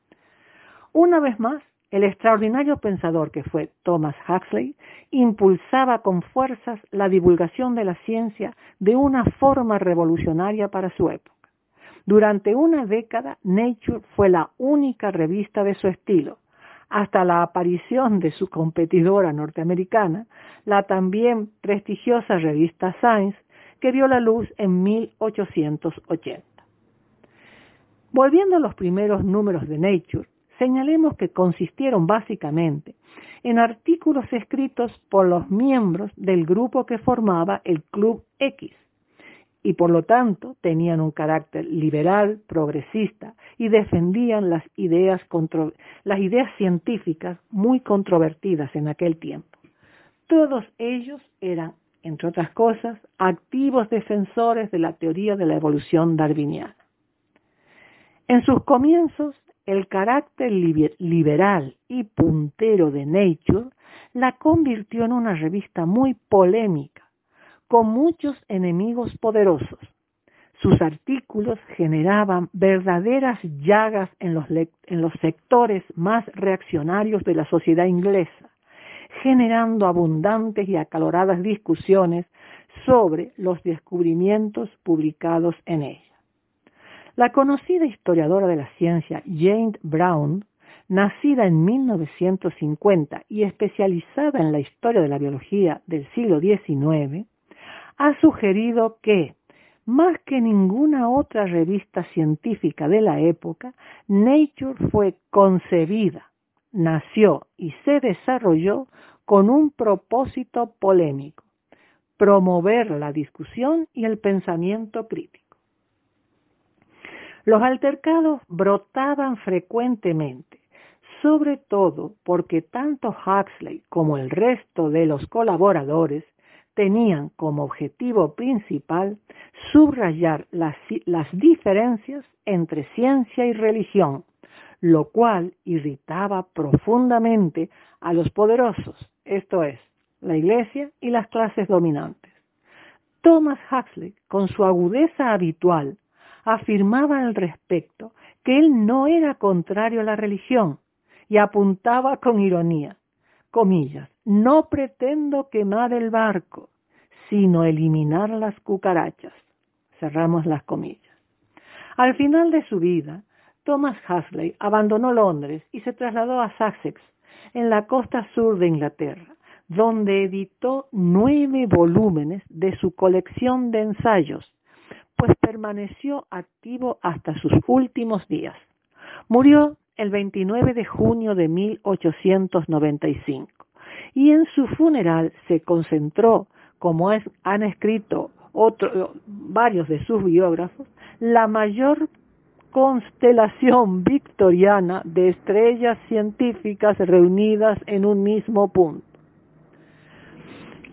Una vez más, el extraordinario pensador que fue Thomas Huxley impulsaba con fuerzas la divulgación de la ciencia de una forma revolucionaria para su época. Durante una década, Nature fue la única revista de su estilo, hasta la aparición de su competidora norteamericana, la también prestigiosa revista Science, que vio la luz en mil ochocientos ochenta. Volviendo a los primeros números de Nature, señalemos que consistieron básicamente en artículos escritos por los miembros del grupo que formaba el Club X, y por lo tanto tenían un carácter liberal, progresista, y defendían las ideas, contro- las ideas científicas muy controvertidas en aquel tiempo. Todos ellos eran, entre otras cosas, activos defensores de la teoría de la evolución darwiniana. En sus comienzos, el carácter liberal y puntero de Nature la convirtió en una revista muy polémica, con muchos enemigos poderosos. Sus artículos generaban verdaderas llagas en los, en los sectores más reaccionarios de la sociedad inglesa, generando abundantes y acaloradas discusiones sobre los descubrimientos publicados en ella. La conocida historiadora de la ciencia Jane Brown, nacida en mil novecientos cincuenta y especializada en la historia de la biología del siglo diecinueve, ha sugerido que, más que ninguna otra revista científica de la época, Nature fue concebida, nació y se desarrolló con un propósito polémico: promover la discusión y el pensamiento crítico. Los altercados brotaban frecuentemente, sobre todo porque tanto Huxley como el resto de los colaboradores tenían como objetivo principal subrayar las, las diferencias entre ciencia y religión, lo cual irritaba profundamente a los poderosos, esto es, la Iglesia y las clases dominantes. Thomas Huxley, con su agudeza habitual, afirmaba al respecto que él no era contrario a la religión y apuntaba con ironía, comillas, no pretendo quemar el barco, sino eliminar las cucarachas, cerramos las comillas. Al final de su vida, Thomas Huxley abandonó Londres y se trasladó a Sussex, en la costa sur de Inglaterra, donde editó nueve volúmenes de su colección de ensayos, pues permaneció activo hasta sus últimos días. Murió el veintinueve de junio de mil ochocientos noventa y cinco, y en su funeral se concentró, como es, han escrito otro, varios de sus biógrafos, la mayor constelación victoriana de estrellas científicas reunidas en un mismo punto.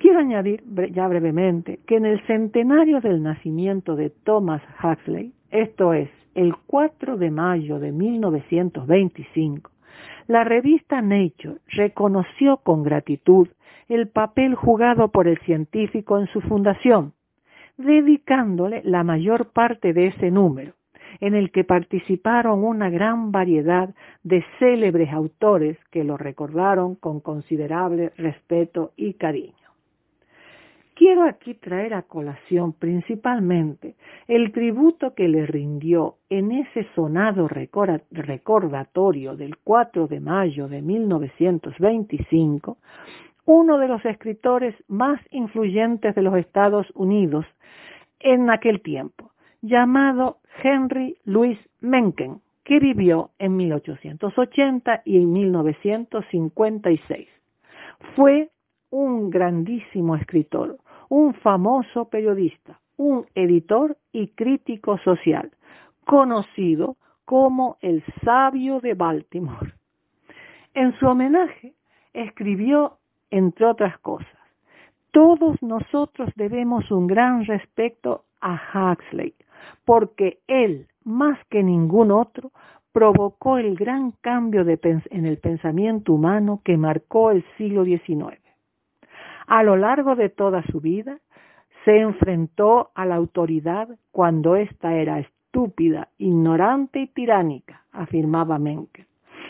Quiero añadir ya brevemente que en el centenario del nacimiento de Thomas Huxley, esto es, el cuatro de mayo de mil novecientos veinticinco, la revista Nature reconoció con gratitud el papel jugado por el científico en su fundación, dedicándole la mayor parte de ese número, en el que participaron una gran variedad de célebres autores que lo recordaron con considerable respeto y cariño. Quiero aquí traer a colación principalmente el tributo que le rindió en ese sonado recordatorio del cuatro de mayo de mil novecientos veinticinco, uno de los escritores más influyentes de los Estados Unidos en aquel tiempo, llamado Henry Louis Mencken, que vivió en mil ochocientos ochenta y en mil novecientos cincuenta y seis. Fue un grandísimo escritor, un famoso periodista, un editor y crítico social, conocido como el Sabio de Baltimore. En su homenaje, escribió, entre otras cosas, todos nosotros debemos un gran respeto a Huxley, porque él, más que ningún otro, provocó el gran cambio de pens- en el pensamiento humano que marcó el siglo diecinueve. A lo largo de toda su vida, se enfrentó a la autoridad cuando ésta era estúpida, ignorante y tiránica, afirmaba Mencken.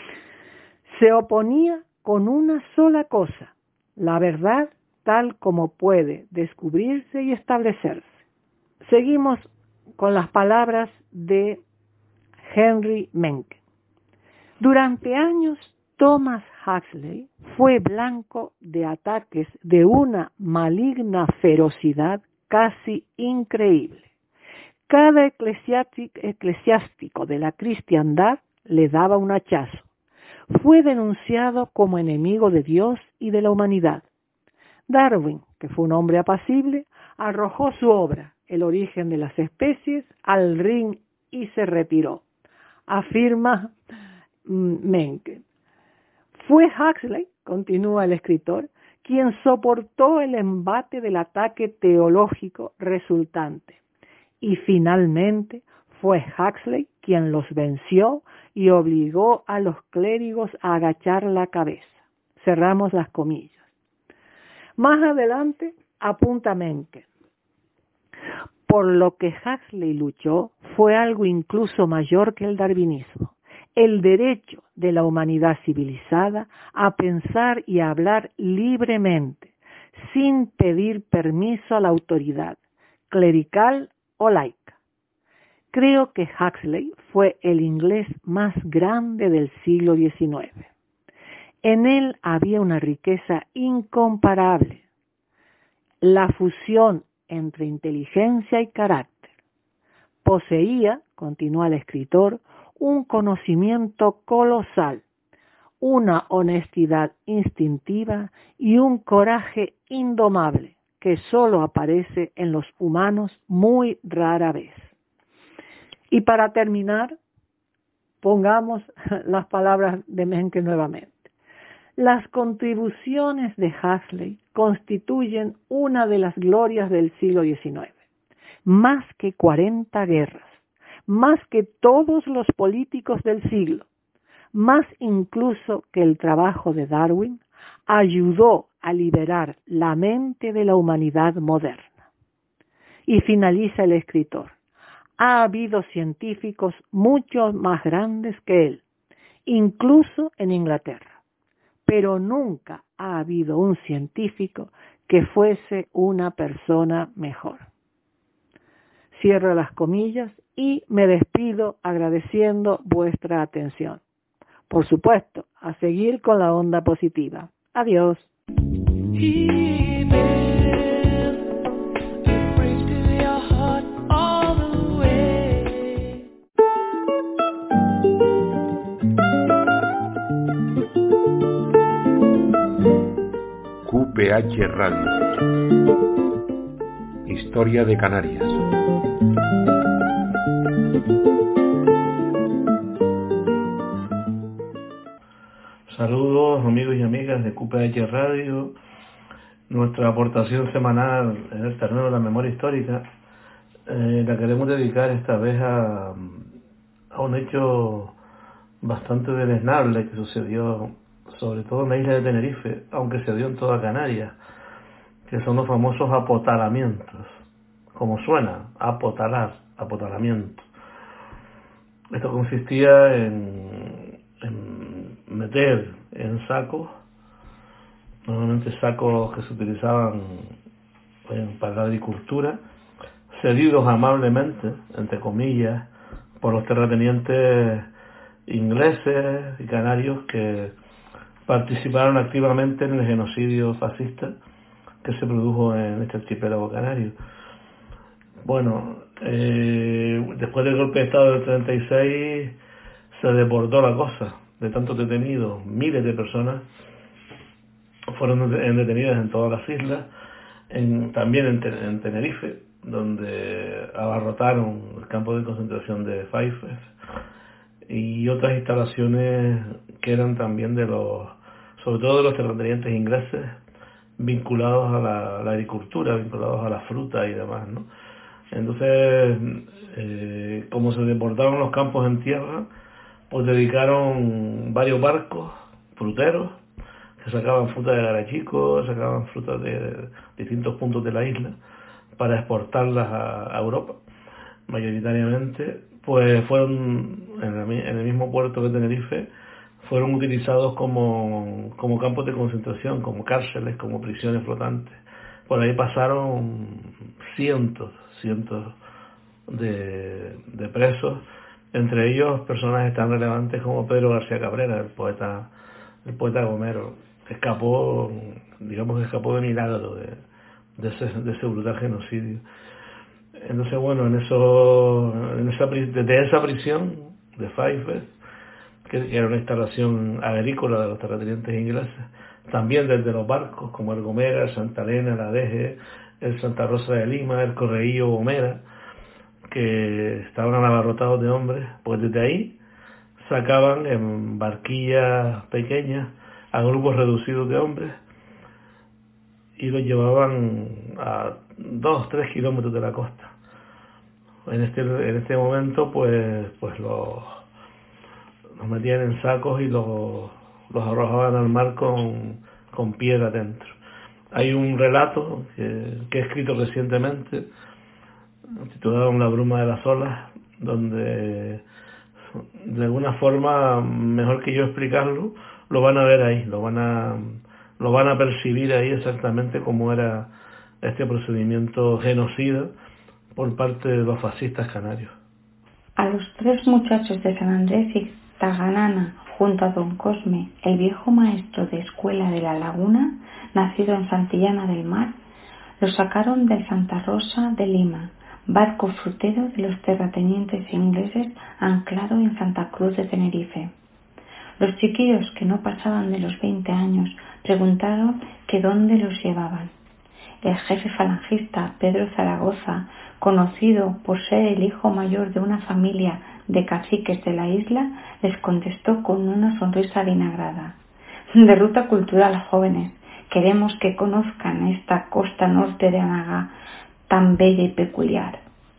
Se oponía con una sola cosa, la verdad tal como puede descubrirse y establecerse. Seguimos con las palabras de Henry Mencken. Durante años, Thomas Huxley fue blanco de ataques de una maligna ferocidad casi increíble. Cada eclesiástico de la cristiandad le daba un hachazo. Fue denunciado como enemigo de Dios y de la humanidad. Darwin, que fue un hombre apacible, arrojó su obra, El origen de las especies, al ring y se retiró, afirma Mencken. Fue Huxley, continúa el escritor, quien soportó el embate del ataque teológico resultante. Y finalmente fue Huxley quien los venció y obligó a los clérigos a agachar la cabeza. Cerramos las comillas. Más adelante apunta Mencken. Por lo que Huxley luchó fue algo incluso mayor que el darwinismo, el derecho de la humanidad civilizada a pensar y a hablar libremente, sin pedir permiso a la autoridad, clerical o laica. Creo que Huxley fue el inglés más grande del siglo diecinueve. En él había una riqueza incomparable, la fusión entre inteligencia y carácter. Poseía, continúa el escritor, un conocimiento colosal, una honestidad instintiva y un coraje indomable que solo aparece en los humanos muy rara vez. Y para terminar, pongamos las palabras de Mencken nuevamente. Las contribuciones de Huxley constituyen una de las glorias del siglo diecinueve. Más que cuarenta guerras, más que todos los políticos del siglo, más incluso que el trabajo de Darwin, ayudó a liberar la mente de la humanidad moderna. Y finaliza el escritor. Ha habido científicos mucho más grandes que él, incluso en Inglaterra. Pero nunca ha habido un científico que fuese una persona mejor. Cierro las comillas y me despido agradeciendo vuestra atención. Por supuesto, a seguir con la onda positiva. Adiós. Q P H Radio. Historia de Canarias. Saludos amigos y amigas de Q P H Radio. nuestra aportación semanal en el terreno de la memoria histórica eh, la queremos dedicar esta vez a, a un hecho bastante deleznable que sucedió sobre todo en la isla de Tenerife, aunque se dio en toda Canarias, que son los famosos apotalamientos, como suena, apotalar, apotalamiento. Esto consistía en, en meter en sacos, normalmente sacos que se utilizaban bueno, para la agricultura, cedidos amablemente, entre comillas, por los terratenientes ingleses y canarios que participaron activamente en el genocidio fascista que se produjo en este archipiélago canario. Bueno, eh, después del golpe de Estado del treinta y seis se desbordó la cosa, de tantos detenidos, miles de personas fueron detenidas en todas las islas, en, también en, en Tenerife, donde abarrotaron el campo de concentración de Faifes y otras instalaciones que eran también de los, sobre todo de los terratenientes ingleses, vinculados a la, a la agricultura, vinculados a la fruta y demás, ¿no? Entonces, eh, como se desbordaron los campos en tierra, pues dedicaron varios barcos fruteros que sacaban fruta de Garachico, sacaban frutas de, de distintos puntos de la isla para exportarlas a, a Europa, mayoritariamente, pues fueron en el, en el mismo puerto de Tenerife, fueron utilizados como, como campos de concentración, como cárceles, como prisiones flotantes. Por ahí pasaron cientos, cientos de, de presos, entre ellos personajes tan relevantes como Pedro García Cabrera, el poeta, el poeta gomero, que escapó, digamos que escapó de milagro de, de, ese, de ese brutal genocidio. Entonces, bueno, en eso, en esa, desde esa prisión de Faifes, que era una instalación agrícola de los terratenientes ingleses, también desde los barcos como el Gomera, el Santa Elena, el Adeje, el Santa Rosa de Lima, el Correío Gomera, que estaban abarrotados de hombres, pues desde ahí sacaban en barquillas pequeñas a grupos reducidos de hombres y los llevaban a dos, tres kilómetros de la costa. En este, en este momento pues, pues los, los metían en sacos y los, los arrojaban al mar con, con piedra dentro. Hay un relato que, que he escrito recientemente, titulado La bruma de las olas, donde de alguna forma, mejor que yo explicarlo, lo van a ver ahí, lo van a, lo van a percibir ahí exactamente cómo era este procedimiento genocida por parte de los fascistas canarios. A los tres muchachos de San Andrés y Taganana, junto a don Cosme, el viejo maestro de escuela de La Laguna, nacido en Santillana del Mar, los sacaron del Santa Rosa de Lima, barco frutero de los terratenientes ingleses anclado en Santa Cruz de Tenerife. Los chiquillos, que no pasaban de los veinte años, preguntaron que dónde los llevaban. El jefe falangista, Pedro Zaragoza, conocido por ser el hijo mayor de una familia de caciques de la isla, les contestó con una sonrisa vinagrada: de ruta cultural, jóvenes, queremos que conozcan esta costa norte de Anagá, tan bella y peculiar.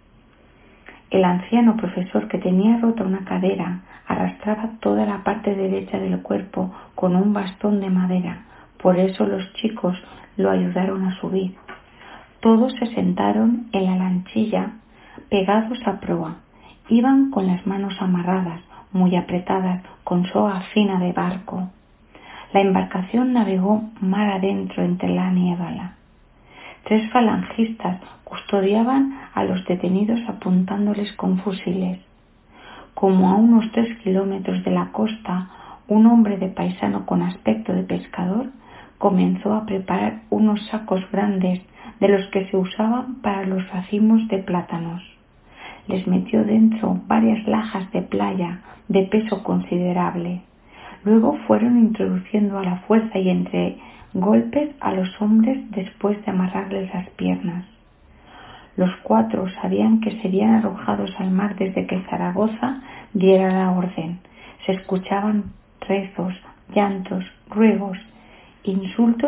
El anciano profesor, que tenía rota una cadera, arrastraba toda la parte derecha del cuerpo con un bastón de madera, por eso los chicos lo ayudaron a subir. Todos se sentaron en la lanchilla pegados a proa. Iban con las manos amarradas, muy apretadas, con soga fina de barco. La embarcación navegó mar adentro entre la niebla. Tres falangistas custodiaban a los detenidos apuntándoles con fusiles. Como a unos tres kilómetros de la costa, un hombre de paisano con aspecto de pescador comenzó a preparar unos sacos grandes de los que se usaban para los racimos de plátanos. Les metió dentro varias lajas de playa de peso considerable. Luego fueron introduciendo a la fuerza y entre golpes a los hombres después de amarrarles las piernas. Los cuatro sabían que serían arrojados al mar desde que Zaragoza diera la orden. Se escuchaban rezos, llantos, ruegos, insultos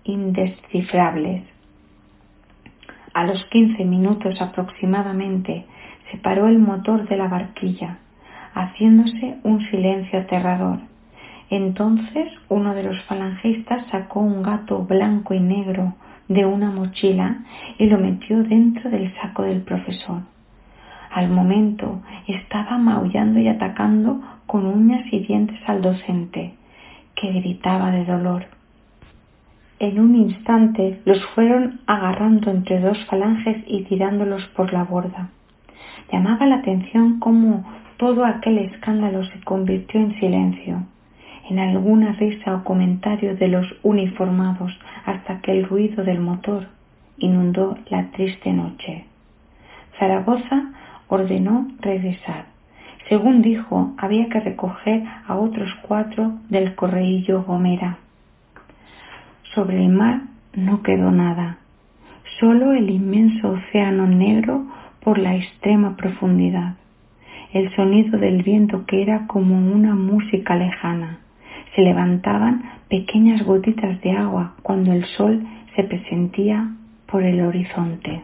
indescifrables. A los quince minutos aproximadamente se paró el motor de la barquilla, haciéndose un silencio aterrador. Entonces uno de los falangistas sacó un gato blanco y negro de una mochila y lo metió dentro del saco del profesor. Al momento estaba maullando y atacando con uñas y dientes al docente, que gritaba de dolor. En un instante los fueron agarrando entre dos falanges y tirándolos por la borda. Llamaba la atención cómo todo aquel escándalo se convirtió en silencio, en alguna risa o comentario de los uniformados, hasta que el ruido del motor inundó la triste noche. Zaragoza ordenó regresar. Según dijo, había que recoger a otros cuatro del correíllo Gomera. Sobre el mar no quedó nada, solo el inmenso océano negro por la extrema profundidad, el sonido del viento que era como una música lejana. Se levantaban pequeñas gotitas de agua cuando el sol se presentía por el horizonte.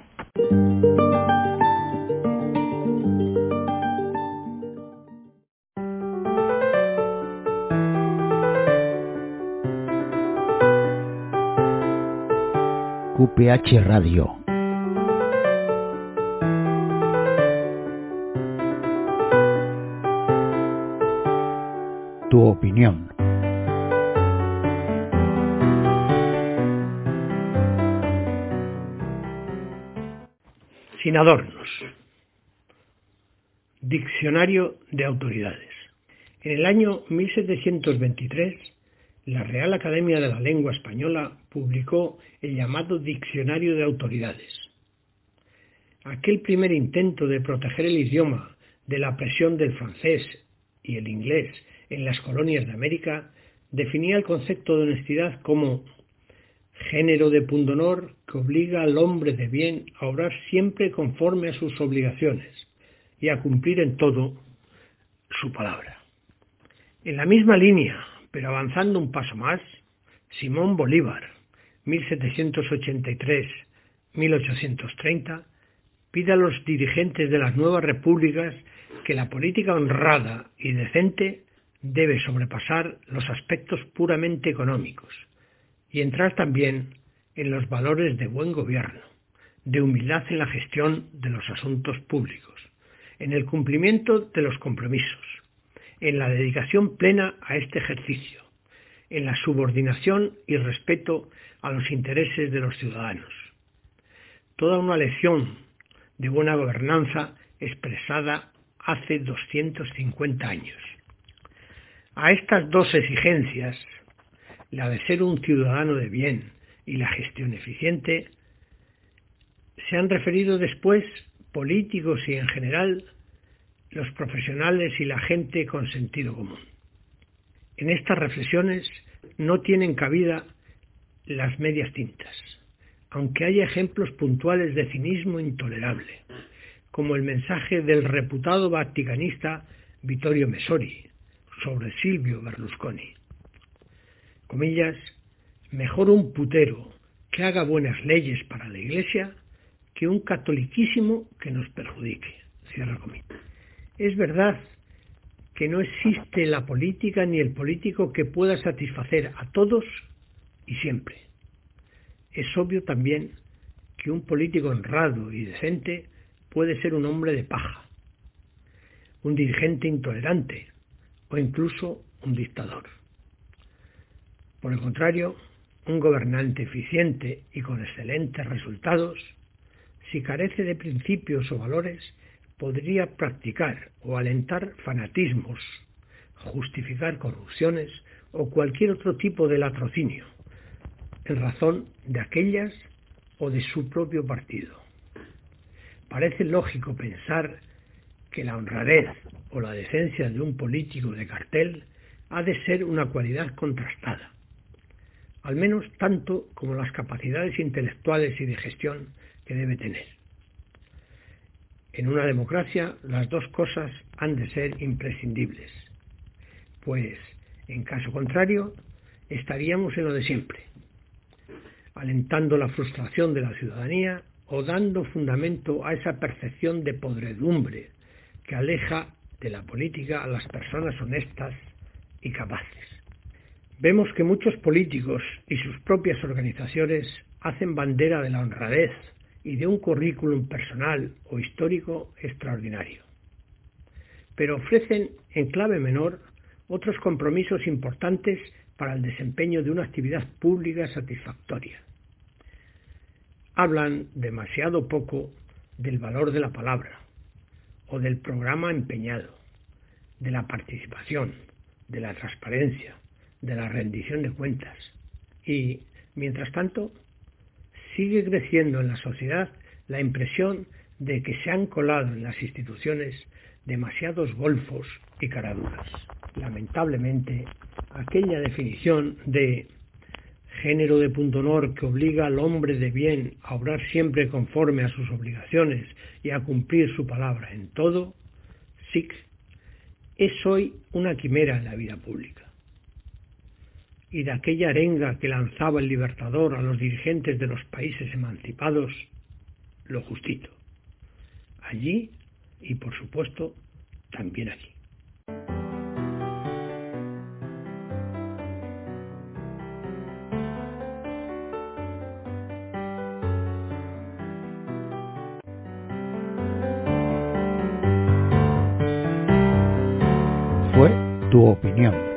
Q P H Radio. Tu opinión. Sin adornos. Diccionario de autoridades. En el año mil setecientos veintitrés, la Real Academia de la Lengua Española publicó el llamado Diccionario de Autoridades. Aquel primer intento de proteger el idioma de la presión del francés y el inglés en las colonias de América definía el concepto de honestidad como género de pundonor que obliga al hombre de bien a obrar siempre conforme a sus obligaciones y a cumplir en todo su palabra. En la misma línea, pero avanzando un paso más, Simón Bolívar, mil setecientos ochenta y tres a mil ochocientos treinta, pide a los dirigentes de las nuevas repúblicas que la política honrada y decente debe sobrepasar los aspectos puramente económicos y entrar también en los valores de buen gobierno, de humildad en la gestión de los asuntos públicos, en el cumplimiento de los compromisos, en la dedicación plena a este ejercicio, en la subordinación y respeto a los intereses de los ciudadanos. Toda una lección de buena gobernanza expresada hace doscientos cincuenta años. A estas dos exigencias, la de ser un ciudadano de bien y la gestión eficiente, se han referido después políticos y en general los profesionales y la gente con sentido común. En estas reflexiones no tienen cabida las medias tintas, aunque haya ejemplos puntuales de cinismo intolerable, como el mensaje del reputado vaticanista Vittorio Messori sobre Silvio Berlusconi. Comillas, mejor un putero que haga buenas leyes para la Iglesia que un catoliquísimo que nos perjudique. Cierra comillas. Es verdad que no existe la política ni el político que pueda satisfacer a todos y siempre. Es obvio también que un político honrado y decente puede ser un hombre de paja, un dirigente intolerante o incluso un dictador. Por el contrario, un gobernante eficiente y con excelentes resultados, si carece de principios o valores, podría practicar o alentar fanatismos, justificar corrupciones o cualquier otro tipo de latrocinio, en razón de aquellas o de su propio partido. Parece lógico pensar que la honradez o la decencia de un político de cartel ha de ser una cualidad contrastada, al menos tanto como las capacidades intelectuales y de gestión que debe tener. En una democracia las dos cosas han de ser imprescindibles, pues en caso contrario estaríamos en lo de siempre. alentando la frustración de la ciudadanía o dando fundamento a esa percepción de podredumbre que aleja de la política a las personas honestas y capaces. Vemos que muchos políticos y sus propias organizaciones hacen bandera de la honradez y de un currículum personal o histórico extraordinario, pero ofrecen en clave menor otros compromisos importantes para el desempeño de una actividad pública satisfactoria. Hablan demasiado poco del valor de la palabra o del programa empeñado, de la participación, de la transparencia, de la rendición de cuentas y, mientras tanto, sigue creciendo en la sociedad la impresión de que se han colado en las instituciones demasiados golfos y caraduras. Lamentablemente, aquella definición de género de punto honor que obliga al hombre de bien a obrar siempre conforme a sus obligaciones y a cumplir su palabra en todo, S I C, es hoy una quimera en la vida pública. Y de aquella arenga que lanzaba el Libertador a los dirigentes de los países emancipados, lo justito. Allí y, por supuesto, también aquí. Fue tu opinión.